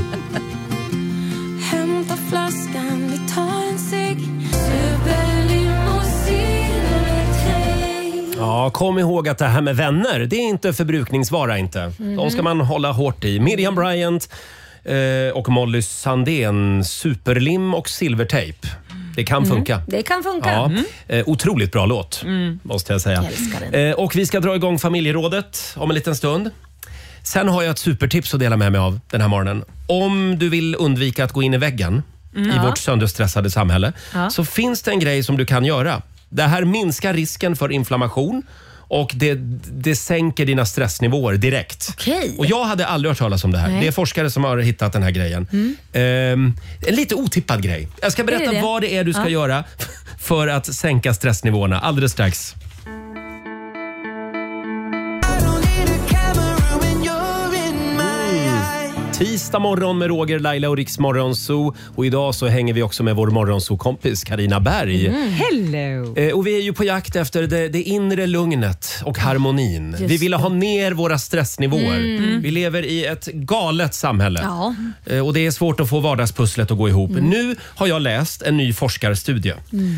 Hämta flaskan, vi tar en cigg. Superlim och Silvertape. Ja, kom ihåg att det här med vänner, det är inte förbrukningsvara inte. De ska man hålla hårt i. Miriam Bryant eh, och Molly Sandén, Superlim och Silvertape. Det kan funka. Det kan funka. Ja, eh, otroligt bra låt, måste jag säga. Jag älskar den. Eh, och vi ska dra igång familjerådet om en liten stund. Sen har jag ett supertips att dela med mig av den här morgonen. Om du vill undvika att gå in i väggen i Ja. vårt sönderstressade samhälle Ja. så finns det en grej som du kan göra. Det här minskar risken för inflammation och det, det sänker dina stressnivåer direkt. Okej. Och jag hade aldrig hört talas om det här. Nej. Det är forskare som har hittat den här grejen. Ehm, en lite otippad grej. Jag ska berätta Är det det? vad det är du ska Ja. göra för att sänka stressnivåerna alldeles strax. Tisdag morgon med Roger, Laila och Rix Morgonzoo. Och idag så hänger vi också med vår Morgonzoo-kompis Carina Berg. Mm. Hello! Eh, och vi är ju på jakt efter det, det inre lugnet och harmonin. Just vi vill ha ner våra stressnivåer. Vi lever i ett galet samhälle. Ja. Eh, och det är svårt att få vardagspusslet att gå ihop. Nu har jag läst en ny forskarstudie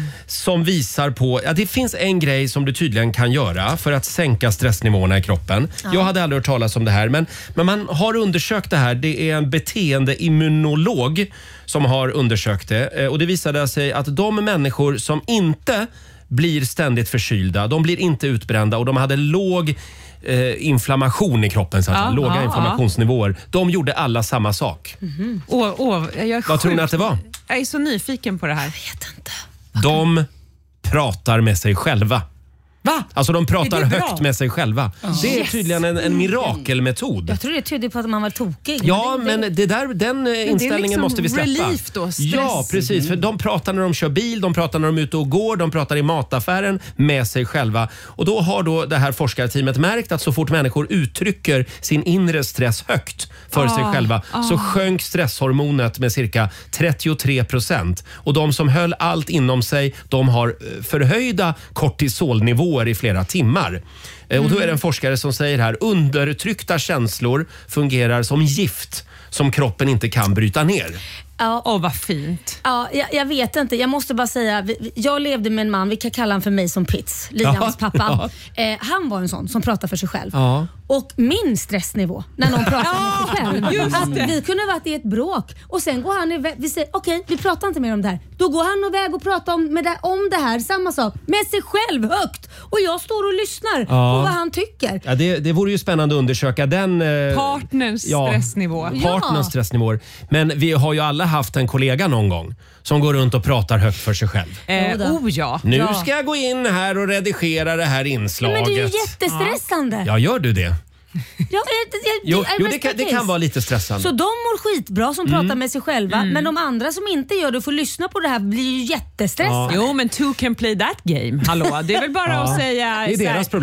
som visar på att det finns en grej som du tydligen kan göra för att sänka stressnivåerna i kroppen. Jag hade aldrig hört talas om det här, men, men man har undersökt det här. Det är en beteendeimmunolog som har undersökt det. Eh, och det visade sig att de människor som inte blir ständigt förkylda, de blir inte utbrända och de hade låg eh, inflammation i kroppen, så att Ja, säga, låga ja, inflammationsnivåer. De gjorde alla samma sak. Åh, åh, jag är Vad tror ni sjukt- att det var? Jag är så nyfiken på det här. Vet inte. De pratar med sig själva. Va? Alltså de pratar Är det bra? högt med sig själva. Det är Yes. tydligen en, en mirakelmetod. Jag tror det tyder på att man var tokig. Ja, det, men det där, den eh, inställningen liksom måste vi släppa. relief då, stress. Ja, precis. För de pratar när de kör bil, de pratar när de är ute och går, de pratar i mataffären med sig själva. Och då har då det här forskarteamet märkt att så fort människor uttrycker sin inre stress högt för sig själva så sjönk stresshormonet med cirka trettiotre procent. Och de som höll allt inom sig, de har eh, förhöjda kortisolnivåer i flera timmar. Eh, Och då är det en forskare som säger här, undertryckta känslor fungerar som gift som kroppen inte kan bryta ner. Ja, Åh, vad fint. ja, jag, jag vet inte. Jag måste bara säga, vi- vi- jag levde med en man, vi kan kalla han för mig som Pitts, Liams Ja, pappa. Eh, han var en sån som pratar för sig själv. Ja. Och min stressnivå när någon pratar med sig själv. just Att det. vi kunde ha varit i ett bråk och sen går han iväg. Vi säger okej, vi pratar inte mer om det här. Då går han iväg och pratar om, med det, om det här, samma sak, med sig själv högt. Och jag står och lyssnar Ja. på vad han tycker. Ja, det, det vore ju spännande att undersöka den... Eh, Partners ja, stressnivå. Partners Ja. stressnivåer. Men vi har ju alla haft en kollega någon gång som går runt och pratar högt för sig själv. Eh, Jodå. oh ja. Nu Ja. ska jag gå in här och redigera det här Nej, inslaget. men det är ju jättestressande. Ja, gör du det? Ja, jag, jag, Jo, I jo det, rest kan, in det peace. kan vara lite stressande. Så de mår skitbra som Mm. pratar med sig själva, men de andra som inte gör det och får lyssna på det här blir ju jättestressade. Jo, men two can play that game. Hallå, det är väl bara Ja. att säga... Det är så här, deras problem.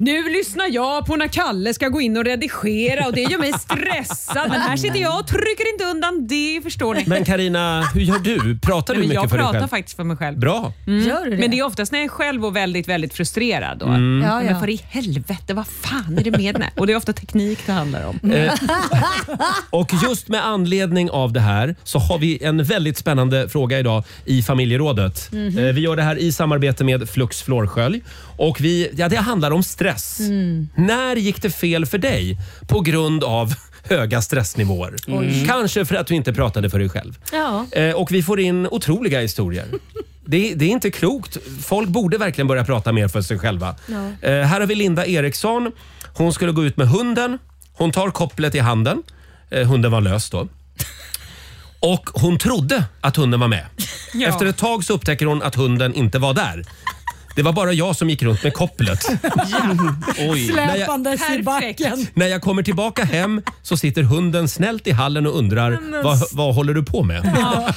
nu lyssnar jag på när Kalle ska gå in och redigera och det gör mig stressad. Men här sitter jag och trycker inte undan det, förstår ni. Men Carina, hur gör du? Pratar du Nej, mycket jag för dig själv? Jag pratar faktiskt för mig själv. Bra. Mm. Gör du det? Men det är oftast när jag är själv och väldigt, väldigt frustrerad. Då. Mm. Ja, ja. Men för i helvete, vad fan är det med den här? Och det är ofta teknik det handlar om. Eh, och just med anledning av det här så har vi en väldigt spännande fråga idag i familjerådet. Mhm. Eh, vi gör det här i samarbete med Flux Flårskölj. Och vi, ja, det handlar om stress. Mm. När gick det fel för dig på grund av höga stressnivåer? Mm. Kanske för att du inte pratade för dig själv. Ja. Eh, och vi får in otroliga historier. Det, det är inte klokt. Folk borde verkligen börja prata mer för sig själva. Ja. Eh, här har vi Linda Eriksson. Hon skulle gå ut med hunden. Hon tar kopplet i handen. Eh, hunden var lös då. Och hon trodde att hunden var med. Ja. Efter ett tag så upptäcker hon att hunden inte var där. Det var bara jag som gick runt med kopplet. Oj. Släpandes i backen. När jag kommer tillbaka hem så sitter hunden snällt i hallen och undrar vad, vad håller du på med?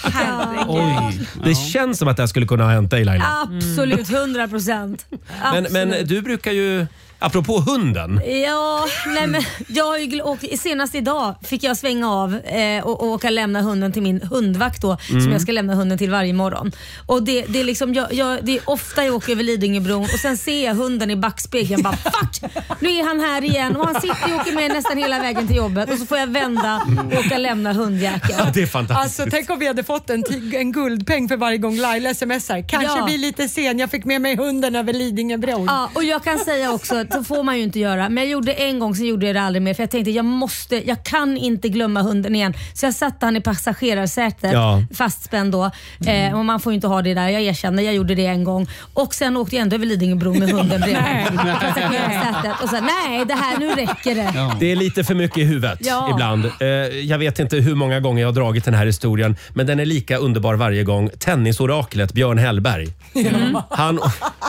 Oj. Det känns som att det här skulle kunna ha hänt dig, Laila. Absolut, hundra procent. Men, men du brukar ju, apropå hunden. Ja, nej men jag har ju gl- åkt, senast idag fick jag svänga av eh, och, och åka lämna hunden till min hundvakt då, Mm. som jag ska lämna hunden till varje morgon. Och det, det, är liksom, jag, jag, det är ofta jag åker över Lidingöbron och sen ser jag hunden i backspegeln bara fuck, nu är han här igen och han sitter och åker med nästan hela vägen till jobbet och så får jag vända och åka lämna hundjäkeln. Det är fantastiskt. Alltså tänk om vi hade fått en, t- en guldpeng för varje gång Laila smsar. Kanske Ja. blir lite sen, jag fick med mig hunden över Lidingöbron. Ja, och jag kan säga också, så får man ju inte göra, men jag gjorde en gång, så gjorde jag det aldrig mer för jag tänkte jag måste, jag kan inte glömma hunden igen. Så jag satte han i passagerarsätet, Ja. fastspänd då, eh, och man får ju inte ha det där, jag erkänner, jag gjorde det en gång och sen åkte jag ändå över Lidingöbron med hunden bredvid passagerarsätet och så nej, det här, nu räcker det. Ja. Det är lite för mycket i huvudet Ja. ibland. Eh, jag vet inte hur många gånger jag har dragit den här historien, men den är lika underbar varje gång. Tennisoraklet Björn Hellberg. Mm. Han,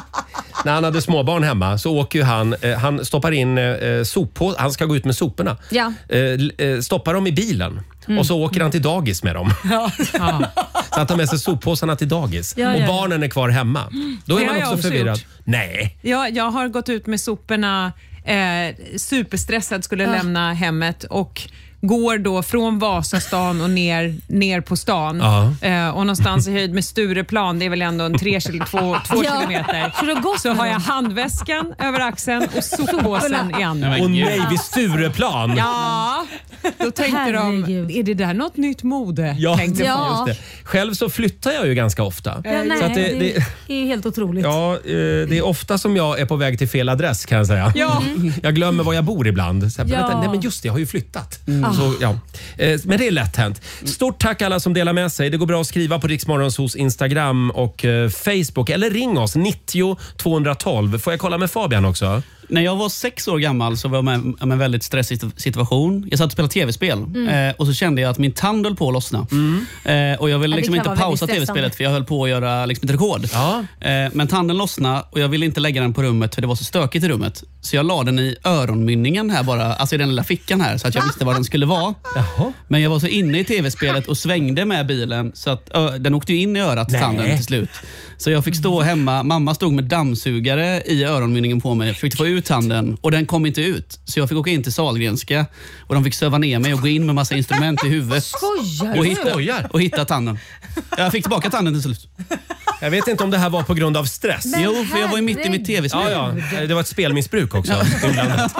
när han hade småbarn hemma så åker ju han, eh, han stoppar in eh, soppå, han ska gå ut med soporna. Ja. Eh, eh, stoppar dem i bilen Mm. och så åker han till dagis med dem. Ja. Så han tar med sig soppåsarna till dagis. Ja, och ja. barnen är kvar hemma. Då är Det man har jag också också förvirrad. gjort. Nej. Jag, jag har gått ut med soporna, eh, superstressad, skulle Ja. lämna hemmet och går då från Vasastan och ner, ner på stan. Ja. Eh, och någonstans i höjd med Stureplan, det är väl ändå en tre, kil- två, två Ja. kilometer. Så, det har gått Så har med jag dem. handväskan över axeln och soppåsen i andra. Och nej, vid Stureplan. Ja, då tänkte Herregud. de, är det där något nytt mode? Ja, Tänkte jag. Ja. just det. Själv så flyttar jag ju ganska ofta. Ja, nej, Så att det, det, det, är ju helt otroligt. ja, eh, det är ofta som jag är på väg till fel adress kan jag säga. Ja. Jag glömmer var jag bor ibland. Så här, Ja. vänta, nej men just det, jag har ju flyttat. Så, ja. Eh, Men det är lätt hänt. Stort tack alla som delar med sig. Det går bra att skriva på Riksmorgonsos Instagram och eh, Facebook. Eller ring oss, nittio tvåhundratolv. Får jag kolla med Fabian också? När jag var sex år gammal så var jag med om en väldigt stressig situation. Jag satt och spelade tv-spel Mm. eh, och så kände jag att min tand höll på att lossna. Eh, och jag ville Ja, det liksom kan inte vara väldigt pausa stressande. tv-spelet för jag höll på att göra liksom ett rekord. Ja. Eh, men tanden lossnade och jag ville inte lägga den på rummet för det var så stökigt i rummet. Så jag la den i öronmynningen här bara, alltså i den lilla fickan här så att jag visste var den skulle vara. Jaha. Men jag var så inne i tv-spelet och svängde med bilen så att ö, den åkte ju in i örat, Nej. tanden till slut. Så jag fick stå hemma, mamma stod med dammsugare i öronmynningen på mig, fick få ut tanden och den kom inte ut. Så jag fick åka in till Sahlgrenska och de fick söva ner mig och gå in med massa instrument i huvudet. Skojar och du? hitta, Skojar. och hitta tanden. Jag fick tillbaka tanden till slut. Jag vet inte om det här var på grund av stress. Men jo, för jag var ju mitt i mitt tv-spel. Ja, ja. Det var ett spelmissbruk också. inblandat.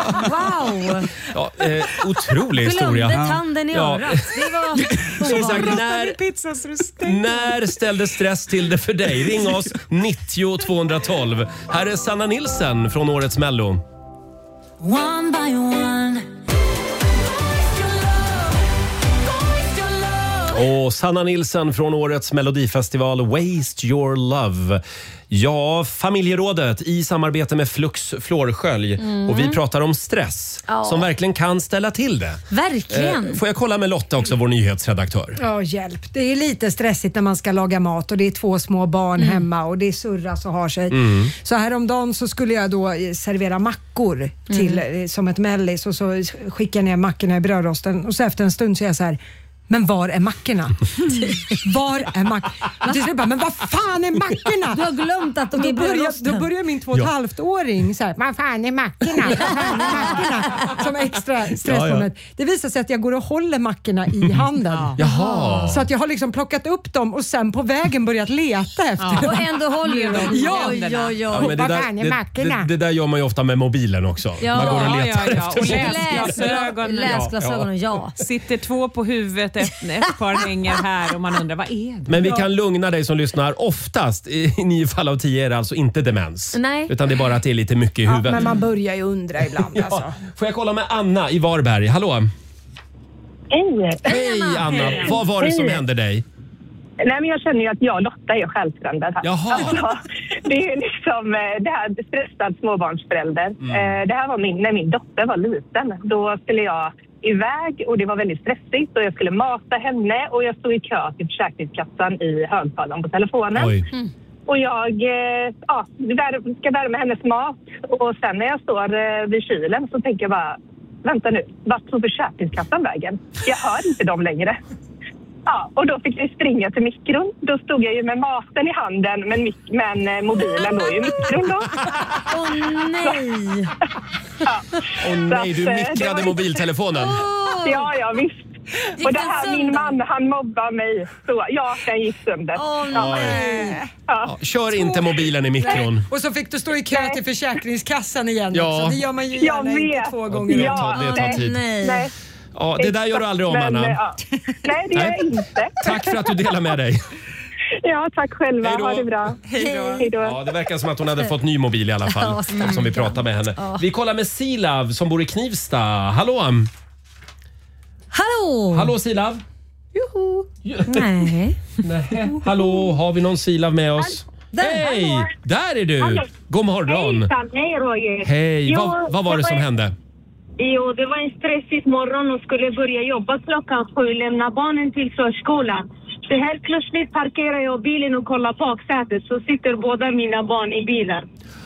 Wow! Ja, eh, otrolig historia. Glömde tanden i Ja. örat. Det var Som sagt, ovanligt. när, Pizza så det stänger. när ställde stress till det för dig? Ring oss, nittio tvåhundratolv. Här är Sanna Nilsson från årets Mello. One by one. Och Sanna Nilsson från årets Melodifestival Waste Your Love. Ja, familjerådet i samarbete med Flux Flårskölj. Mm. Och vi pratar om stress Ja. som verkligen kan ställa till det. Verkligen. Eh, får jag kolla med Lotta också, vår nyhetsredaktör? Ja, hjälp. Det är lite stressigt när man ska laga mat och det är två små barn Mm. hemma och det surras och har sig. Mm. Så häromdagen så skulle jag då eh, servera mackor till, Mm. eh, som ett mellis och så skickar jag ner mackorna i brödrosten och så efter en stund så är jag så här, men var är mackorna? Var är mackorna? Bara, men vad fan är mackorna? Du har glömt att de är börjar, Då börjar min två och ett halvt åring så här, vad fan är mackorna? Vad fan är mackorna? Som extra stressmoment. Ja, ja. Det visar sig att jag går och håller mackorna i handen. Jaha. Så att jag har liksom plockat upp dem och sen på vägen börjat leta efter ja. dem. Och ändå håller jag dem. Ja, oj, oj, oj. Ja, men det, där, det, det, det där gör man ju ofta med mobilen också. Ja. Man går och letar ja, ja, ja. efter. Och läsglasögon. Läsglasögon, ja. ja. Sitter två på huvudet, ett, ett par hänger här och man undrar, vad är det? Men vi kan lugna dig som lyssnar. Oftast, i nio fall av tio, är det alltså inte demens. Nej. Utan det är bara att det är lite mycket i huvudet. Ja, men man börjar ju undra ibland. ja. Alltså. Får jag kolla med Anna i Varberg? Hallå? Hej! Hej Anna! Vad var det som hände dig? Nej, men jag känner ju att jag och Lotta är självständiga här. Jaha. Alltså, det är liksom det här stressad småbarnsförälder. Mm. Det här var min, när min dotter var liten. Då skulle jag iväg och det var väldigt stressigt och jag skulle mata henne och jag stod i kö till Försäkringskassan i högtalaren på telefonen. Mm. Och jag ja, ska värma hennes mat och sen när jag står vid kylen så tänker jag bara, vänta nu, vart tog Försäkringskassan vägen? Jag hör inte dem längre. Ja, och då fick vi springa till mikron. Då stod jag ju med maten i handen, men, men mobilen låg ju i mikron då. Åh oh, nej! ja. Åh oh, nej, du mikrade mobiltelefonen. Oh. Ja, ja, visst. Gick och det här, min man, han mobbar mig. Så ja, den gick sönder. Åh oh, nej! Ja. Ja, kör inte mobilen i mikron. Nej. Och så fick du stå i kö till Försäkringskassan igen ja. också. Det gör man ju gärna inte två gånger. Ja, det tar tid. Nej. nej. Ja, det där gör du aldrig om, Anna. Men, ja. Nej, det gör jag inte. Tack för att du delar med dig. Ja, tack själva. Hejdå. Ha det bra. Hej då. Ja, det verkar som att hon hade fått ny mobil i alla fall. Mm. Som vi pratade med henne. Ja. Vi kollar med Silav som bor i Knivsta. Hallå! Hallå! Hallå Silav! Joho! Nej. Nej. Hallå, har vi någon Silav med oss? Där. Hej! Hallå. Där är du! Hallå. God morgon! Hejsan, hej Roger! Hej! Jo, vad, vad var det, det som var... hände? Jo, det var en stressig morgon och skulle börja jobba klockan sju, lämna barnen till förskolan. Så helt plötsligt parkerar jag bilen och kollar baksätet så sitter båda mina barn i bilen.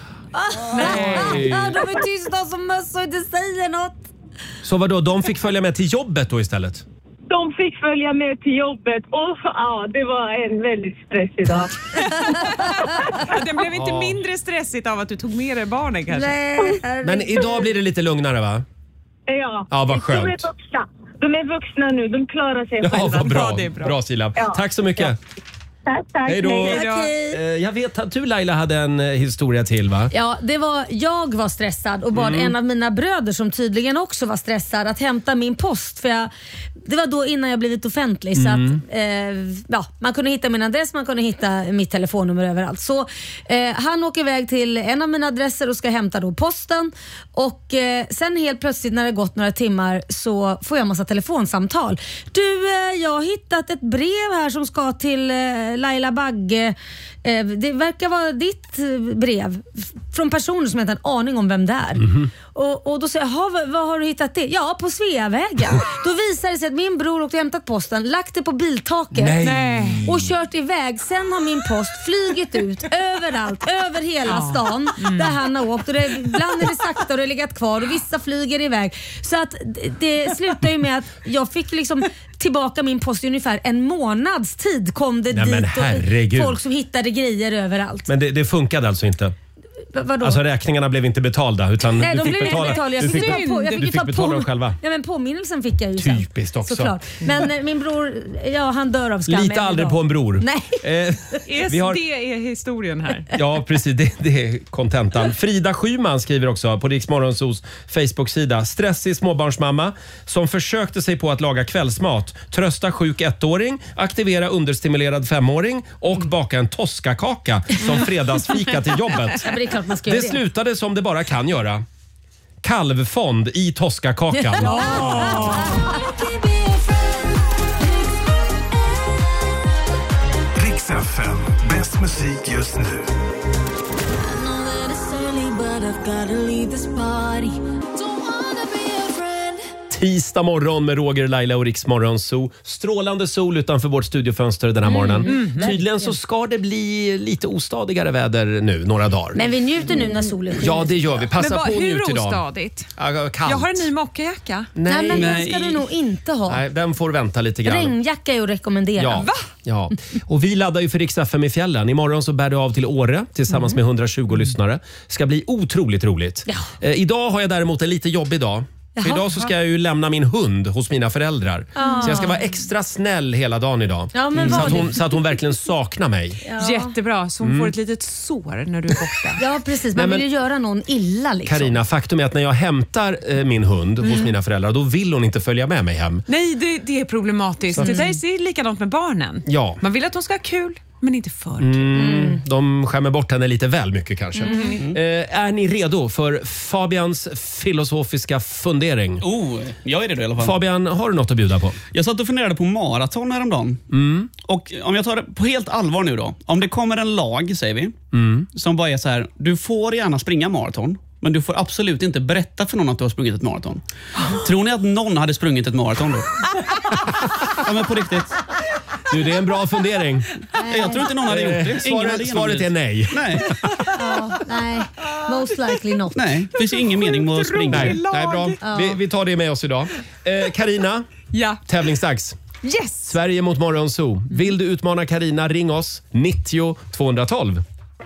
Nej! De är tysta som möss och inte säger något. Så vadå, de fick följa med till jobbet då istället? De fick följa med till jobbet och ja, det var en väldigt stressig dag. Den blev inte mindre stressigt av att du tog med dig barnen kanske? Nej. Men idag blir det lite lugnare va? Ja, ja vad skönt. De är vuxna. De är vuxna nu, de klarar sig ja, själva. Vad bra, ja, det är bra. Bra Silav. Ja. Tack så mycket. Ja. Tack, tack. Hej då. Okay. Jag vet att du Laila hade en historia till va? Ja, det var, jag var stressad och bad mm. en av mina bröder som tydligen också var stressad att hämta min post. För jag, det var då innan jag blivit offentlig mm. så att eh, ja, man kunde hitta min adress, man kunde hitta mitt telefonnummer överallt. Så eh, han åker iväg till en av mina adresser och ska hämta då posten och eh, sen helt plötsligt när det gått några timmar så får jag massa telefonsamtal. Du, eh, jag har hittat ett brev här som ska till eh, Laila Bagge. Eh, det verkar vara ditt brev från personer som inte har en aning om vem det är. Mm-hmm. Och, och då säger jag, vad, vad har du hittat det? Ja, på Sveavägen. Då visar det sig att min bror åkte och hämtat posten, lagt det på biltaket Nej. och kört iväg. Sen har min post flygit ut överallt, över hela stan mm. där han har åkt. Och det, ibland är det sakta och det har legat kvar och vissa flyger iväg. Så att det, det slutar ju med att jag fick liksom tillbaka min post i ungefär en månads tid kom det Nej, dit och folk som hittade grejer överallt. Men det, det funkade alltså inte? Vadå? Alltså räkningarna blev inte betalda utan Nej, du de fick blev betala, inte betalda. Jag du fick, fick, på, jag du fick, fick betala dem själva. Ja, men påminnelsen fick jag ju sen. Typiskt också. Såklart. Men eh, min bror, ja han dör av skam. Lita aldrig på en bror. Nej. Eh, vi har... Det är historien här. Ja, precis. Det, det är kontentan. Frida Skyman skriver också på Rix Morgonzos Facebook-sida. Stressig småbarnsmamma som försökte sig på att laga kvällsmat, trösta sjuk ettåring, aktivera understimulerad femåring och baka en toskakaka som fredagsfika till jobbet. Ja, det är klart man ska göra det slutade som det bara kan göra. Kalvfond i toskakakan. Ja. Rix F M, bäst musik just nu. Tisdag morgon med Roger, Laila och Rix Morgon Zoo. Strålande sol utanför vårt studiofönster den här Mm, morgonen. mm, Tydligen så ska det bli lite ostadigare väder nu några dagar. Men vi njuter nu när solen skiner. Ja, det gör vi. Passa Men vad, på och njut hur idag. ostadigt? Ja, kallt. Jag har en ny mockajacka. Nej, Nej, men nej. den ska du nog inte ha. Nej, den får vänta lite grann. Regnjacka är att rekommendera. Ja. Ja. Och vi laddar ju för Rix F M i fjällen. Imorgon så bär det av till Åre tillsammans med hundratjugo lyssnare. Ska bli otroligt roligt. Ja. Eh, idag har jag däremot en lite jobbig dag. För Jaha. idag så ska jag ju lämna min hund hos mina föräldrar. Ah. Så jag ska vara extra snäll hela dagen idag. Ja, men så, var att hon, det. så att hon verkligen saknar mig. Ja. Jättebra, så hon Mm. får ett litet sår när du är borta. Ja, precis. Man Nej, men- vill ju göra någon illa liksom. Carina, faktum är att när jag hämtar eh, min hund hos Mm. mina föräldrar, då vill hon inte följa med mig hem. Nej, det, det är problematiskt. Så- Det där är likadant med barnen. Ja. Man vill att de ska ha kul, men inte för kul. Mm, de skämmer bort henne lite väl mycket kanske. Mm. Eh, är ni redo för Fabians filosofiska fundering? Oh, jag är redo i alla fall. Fabian, har du något att bjuda på? Jag satt och funderade på maraton häromdagen. Mm. Och om jag tar det på helt allvar nu då. Om det kommer en lag, säger vi, Mm. som bara är så här: du får gärna springa maraton, men du får absolut inte berätta för någon att du har sprungit ett maraton. Tror ni att någon hade sprungit ett maraton då? Ja, men på riktigt. Du, det är en bra fundering. Jag tror inte någon hade gjort det. Ingen Svaret, hade svaret är nej. Nej. Ja, nej, most likely not. Nej, det finns ingen mening med att springa. Nej, nej, bra. Ja. Vi, vi tar det med oss idag. Eh, Carina, Ja. tävlingsdags. Yes! Sverige mot Morgonzoo. Vill du utmana Carina, ring oss. nittio tvåhundratolv.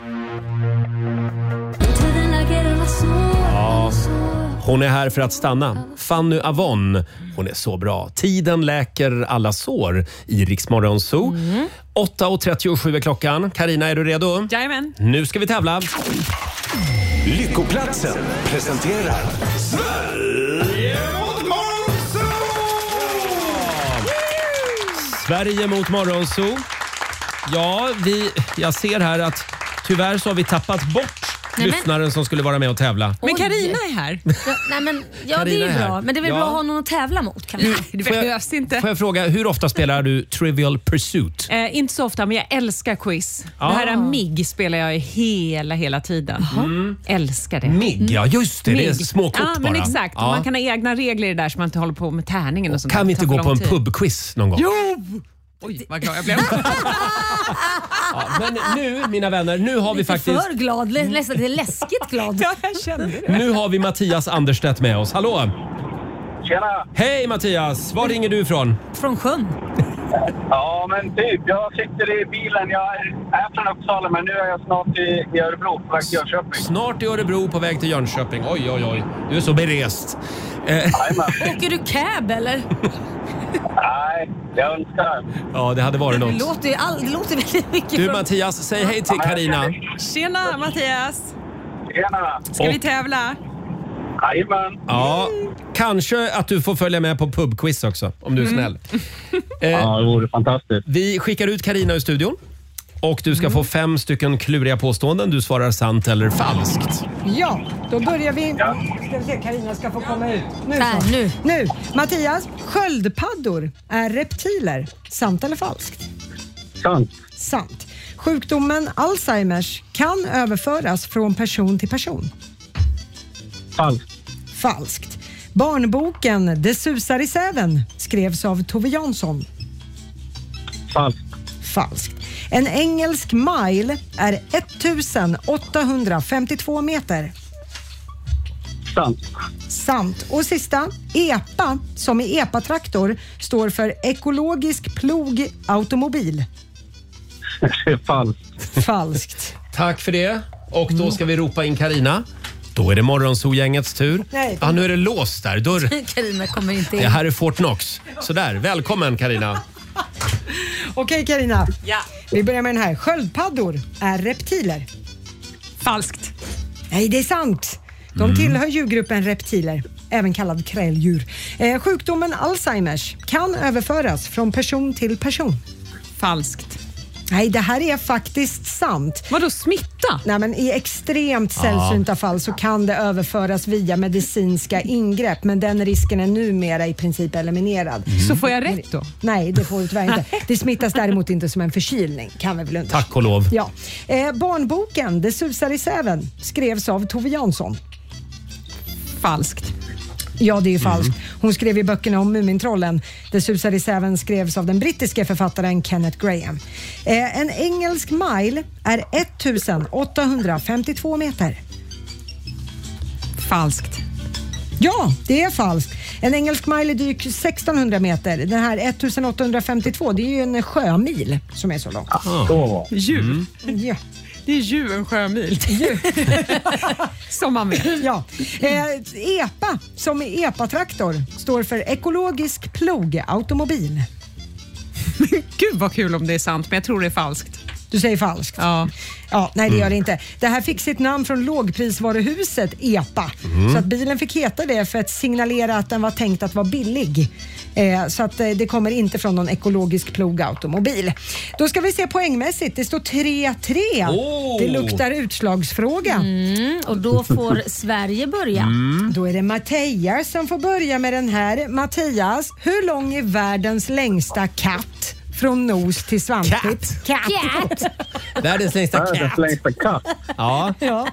Ja, hon är här för att stanna. Fanny Avon. Hon är så bra. Tiden läker alla sår i Rix Morgonzoo. Mm. åtta och trettiosju är klockan. Carina, är du redo? Jajamän. Nu ska vi tävla. Lyckoplatsen presenterar Sverige mot Sverige mot Morgonzoo. Ja, vi, jag ser här att tyvärr så har vi tappat bort Nej, men- lyssnaren som skulle vara med och tävla. Men Carina är här. Ja, nej, men, ja det Carina är är ju här. bra. Men det är väl Ja. bra att ha någon att tävla mot kanske? Det Får jag- behövs inte. Får jag fråga, hur ofta spelar du Trivial Pursuit? Eh, inte så ofta, men jag älskar quiz. Ah. Det här är M I G spelar jag hela, hela tiden. Mm. Älskar det. M I G, ja just det. Det är M I G. små kort Ja, men bara. exakt. Och Ja. Man kan ha egna regler i det där så man inte håller på med tärningen och sånt. Kan vi Det inte tar gå för på en lång tid. pubquiz någon gång? Jo! Oj, vad glad jag blev. Ja, men nu, mina vänner, nu har vi Lite faktiskt... för glad, lä- nästan lite läskigt glad. Ja, jag kände det. Nu har vi Mattias Anderstedt med oss. Hallå! Tjena! Hej Mattias! Var ringer du ifrån? Från sjön. Ja, men typ. Jag sitter i bilen. Jag är från Uppsala, men nu är jag snart i, i Örebro på väg till Jönköping. Snart i Örebro på väg till Jönköping. Oj, oj, oj. Du är så berest. Eh, Åker du cab eller? Nej, jag önskar. ja, det hade varit Det något. låter, ju all, det låter väldigt mycket Du från... Mattias, säg hej till Carina. Tjena Mattias! Tjena! Ska vi tävla? Jajamän! Ja, kanske att du får följa med på pubquiz också, om du är Mm. snäll. Eh, Ja, det vore fantastiskt. vi skickar ut Carina i studion. Och du ska få fem stycken kluriga påståenden. Du svarar sant eller falskt. Ja, då börjar vi. Ska vi se, Carina ska få komma ut. Nu, Där, så. nu. nu. Mattias, sköldpaddor är reptiler. Sant eller falskt? Sant. Sant. Sjukdomen Alzheimers kan överföras från person till person. Falskt. Falskt. Barnboken Det susar i säven skrevs av Tove Jansson. Falskt. Falskt. En engelsk mile är ettusen åttahundrafemtiotvå meter. Sant. Sant. Och sista, E P A, som i EPA-traktor, står för ekologisk plog automobil. Det är falskt. Falskt. Tack för det. Och då ska vi ropa in Carina. Då är det Morgonzoo-gängets tur. Nej. Ja, nu är det låst där. Dörr. Carina kommer inte in. Det här är Fort Knox. Sådär, välkommen Carina. Okej Carina. Ja. Vi börjar med den här. Sköldpaddor är reptiler. Falskt. Nej, det är sant. De tillhör djurgruppen reptiler, även kallad kräldjur. Eh, sjukdomen Alzheimers kan överföras från person till person. Falskt. Nej, det här är faktiskt sant. Vadå smitta? Nej, men i extremt sällsynta fall så kan det överföras via medicinska ingrepp, men den risken är numera i princip eliminerad. Så får jag rätt då? Nej, det får du tyvärr inte. Det smittas däremot inte som en förkylning, kan vi väl inte. Tack och lov. Ja. Eh, barnboken Det susar i säven skrevs av Tove Jansson. Falskt. Ja, det är ju falskt. Hon Hon skrev i böckerna om Mumintrollen. Det susar i säven skrevs av den brittiska författaren Kenneth Graham. Eh, en engelsk mile är ettusen åttahundrafemtiotvå meter. Falskt. Ja, det är falskt. En engelsk mile är drygt sextonhundra meter. Den här ettusen åttahundrafemtiotvå, det är ju en sjömil som är så lång. Oh. Djur. Mm. Ja. Det är ju en sjömil. Som man vet. Ja. Eh, E P A, som är E P A-traktor, står för ekologisk plogautomobil. Gud vad kul om det är sant, men jag tror det är falskt. Du säger falskt? Ja. Ja, nej det gör det inte. Det här fick sitt namn från lågprisvaruhuset E P A. Mm. Så att bilen fick heta det för att signalera att den var tänkt att vara billig. Eh, så att eh, det kommer inte från någon ekologisk plogautomobil. Då ska vi se poängmässigt. Det står tre tre. Oh. Det luktar utslagsfråga. Mm, och då får Sverige börja. Mm. Då är det Mattias som får börja med den här. Mattias, hur lång är världens längsta katt? Från nos till svansklipp. Katt. Katt. Världens längsta katt. Världens längsta katt. Ja. Ja.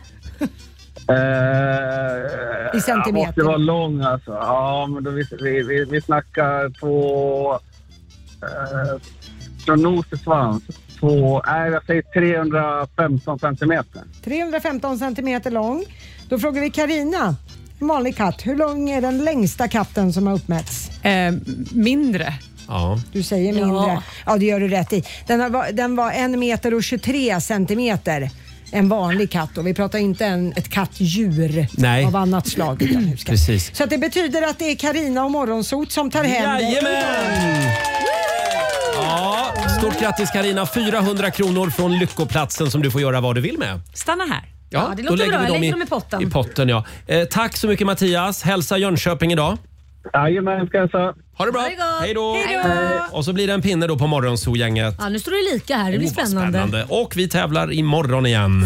Eh, I centimeter. Måste vara lång alltså. Ja, men då vi, vi, vi, vi snackar på eh, från nos till svans. På, nej, jag säger trehundrafemton centimeter. trehundrafemton centimeter lång. Då frågar vi Carina. En vanlig katt. Hur lång är den längsta katten som har uppmätts? Eh, mindre. Ja. Du säger mindre. Ja. ja, det gör du rätt i. Den var, den var en meter och tjugotre centimeter. En vanlig katt, och vi pratar inte en, ett kattdjur. Nej. Av annat slag. Utan ska. Precis. Så att det betyder att det är Carina och Morgonsot som tar hem det. Jajamän! Ja, stort grattis Carina. fyrahundra kronor från Lyckoplatsen som du får göra vad du vill med. Stanna här. Ja, Ja, det då låter lägger bra. vi Jag dem lägger i, dem i potten. i potten ja. eh, tack så mycket Mattias. Hälsa Jönköping idag. Jajamän, ska jag säga. Ha det bra. Ha det gott. Hej då. Hej då. Och så blir det en pinne då på Morgonzoo-gänget. Ja, nu står det lika här. Det blir Oh, vad spännande. spännande. Och vi tävlar imorgon igen.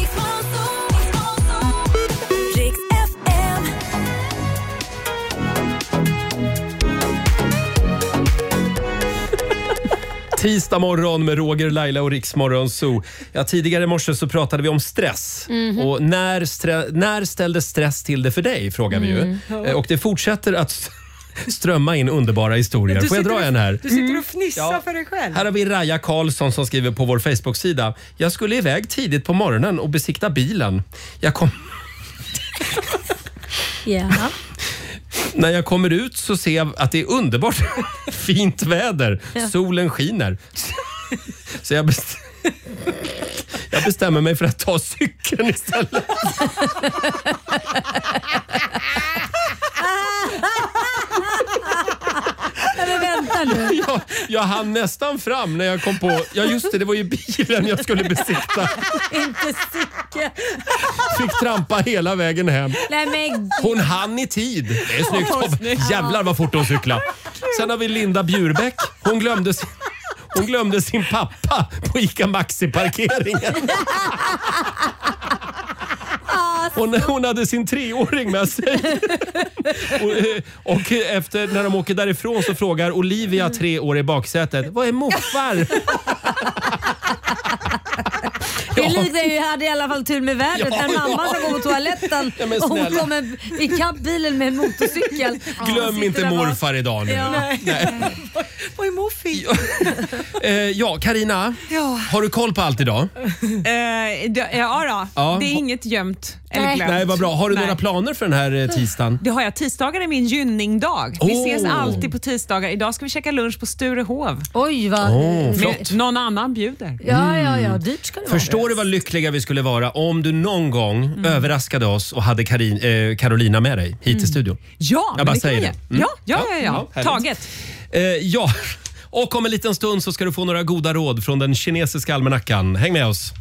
Tisdag morgon med Roger, Laila och Riks Morgonzoo. Ja, tidigare i morse så pratade vi om stress. Mhm. Och när, stre- när ställde stress till det för dig, frågar vi ju. Mm. Eh, Och det fortsätter att strömma in underbara historier. Du Får jag sitter dra och- en här? Du sitter och fnissar Ja. för dig själv. Här har vi Raja Karlsson som skriver på vår Facebook-sida. Jag skulle iväg tidigt på morgonen och besikta bilen. Jag kom... Ja. När jag kommer ut så ser jag att det är underbart fint väder. Ja. Solen skiner. Så jag, best... jag bestämmer mig för att ta cykeln istället. Men vänta nu. Jag, jag hann nästan fram när jag kom på... Ja just det, det var ju bilen jag skulle besikta. Inte cykel. Fick trampa hela vägen hem. Nej men Hon hann i tid. Det är snyggt. Åh, snyggt. Jävlar vad fort hon cyklar. Sen har vi Linda Bjurbäck. Hon glömde sin, hon glömde sin pappa på Ica Maxi-parkeringen. Hon, hon hade sin treåring med sig. Och, och efter när de åker därifrån så frågar Olivia, tre år i baksätet, vad är moffar? det liknar ju, jag hade i alla fall tur med vädret. Ja, när mamma ja. ska gå på toaletten Ja, men och hon snälla. kommer ikapp bilen med en motorcykel. Glöm Ja, inte sitter där bara- morfar idag nu. Ja. Nej. Vad är Moffi? Eh, ja, Carina, Ja. har du koll på allt idag? Eh, d- ja, då. Ja. Det är inget gömt eller Nej. glömt. Nej, vad bra. Har du Nej. några planer för den här eh, tisdagen? Det har jag. Tisdagar är min gynningdag. Vi Oh. ses alltid på tisdagar. Idag ska vi käka lunch på Sturehov. Oj vad... Åh, Med flott. någon annan bjuder. Ja, ja, ja. Dyrt ska det vara. Förstår du vad lyckliga vi skulle vara om du någon gång Mm. överraskade oss och hade Karin, eh, Carolina med dig hit till studion? Ja, Jag men bara det kan säger vi det. göra. Mm. Ja, ja, ja. ja. härligt. Taget. Eh, ja, och om en liten stund så ska du få några goda råd från den kinesiska almanackan. Häng med oss.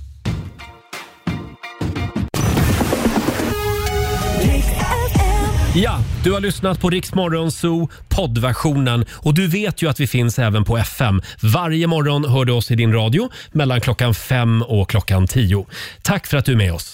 Ja, du har lyssnat på Riks Morgonzoo poddversionen och du vet ju att vi finns även på F M. Varje morgon hör du oss i din radio mellan klockan fem och klockan tio. Tack för att du är med oss.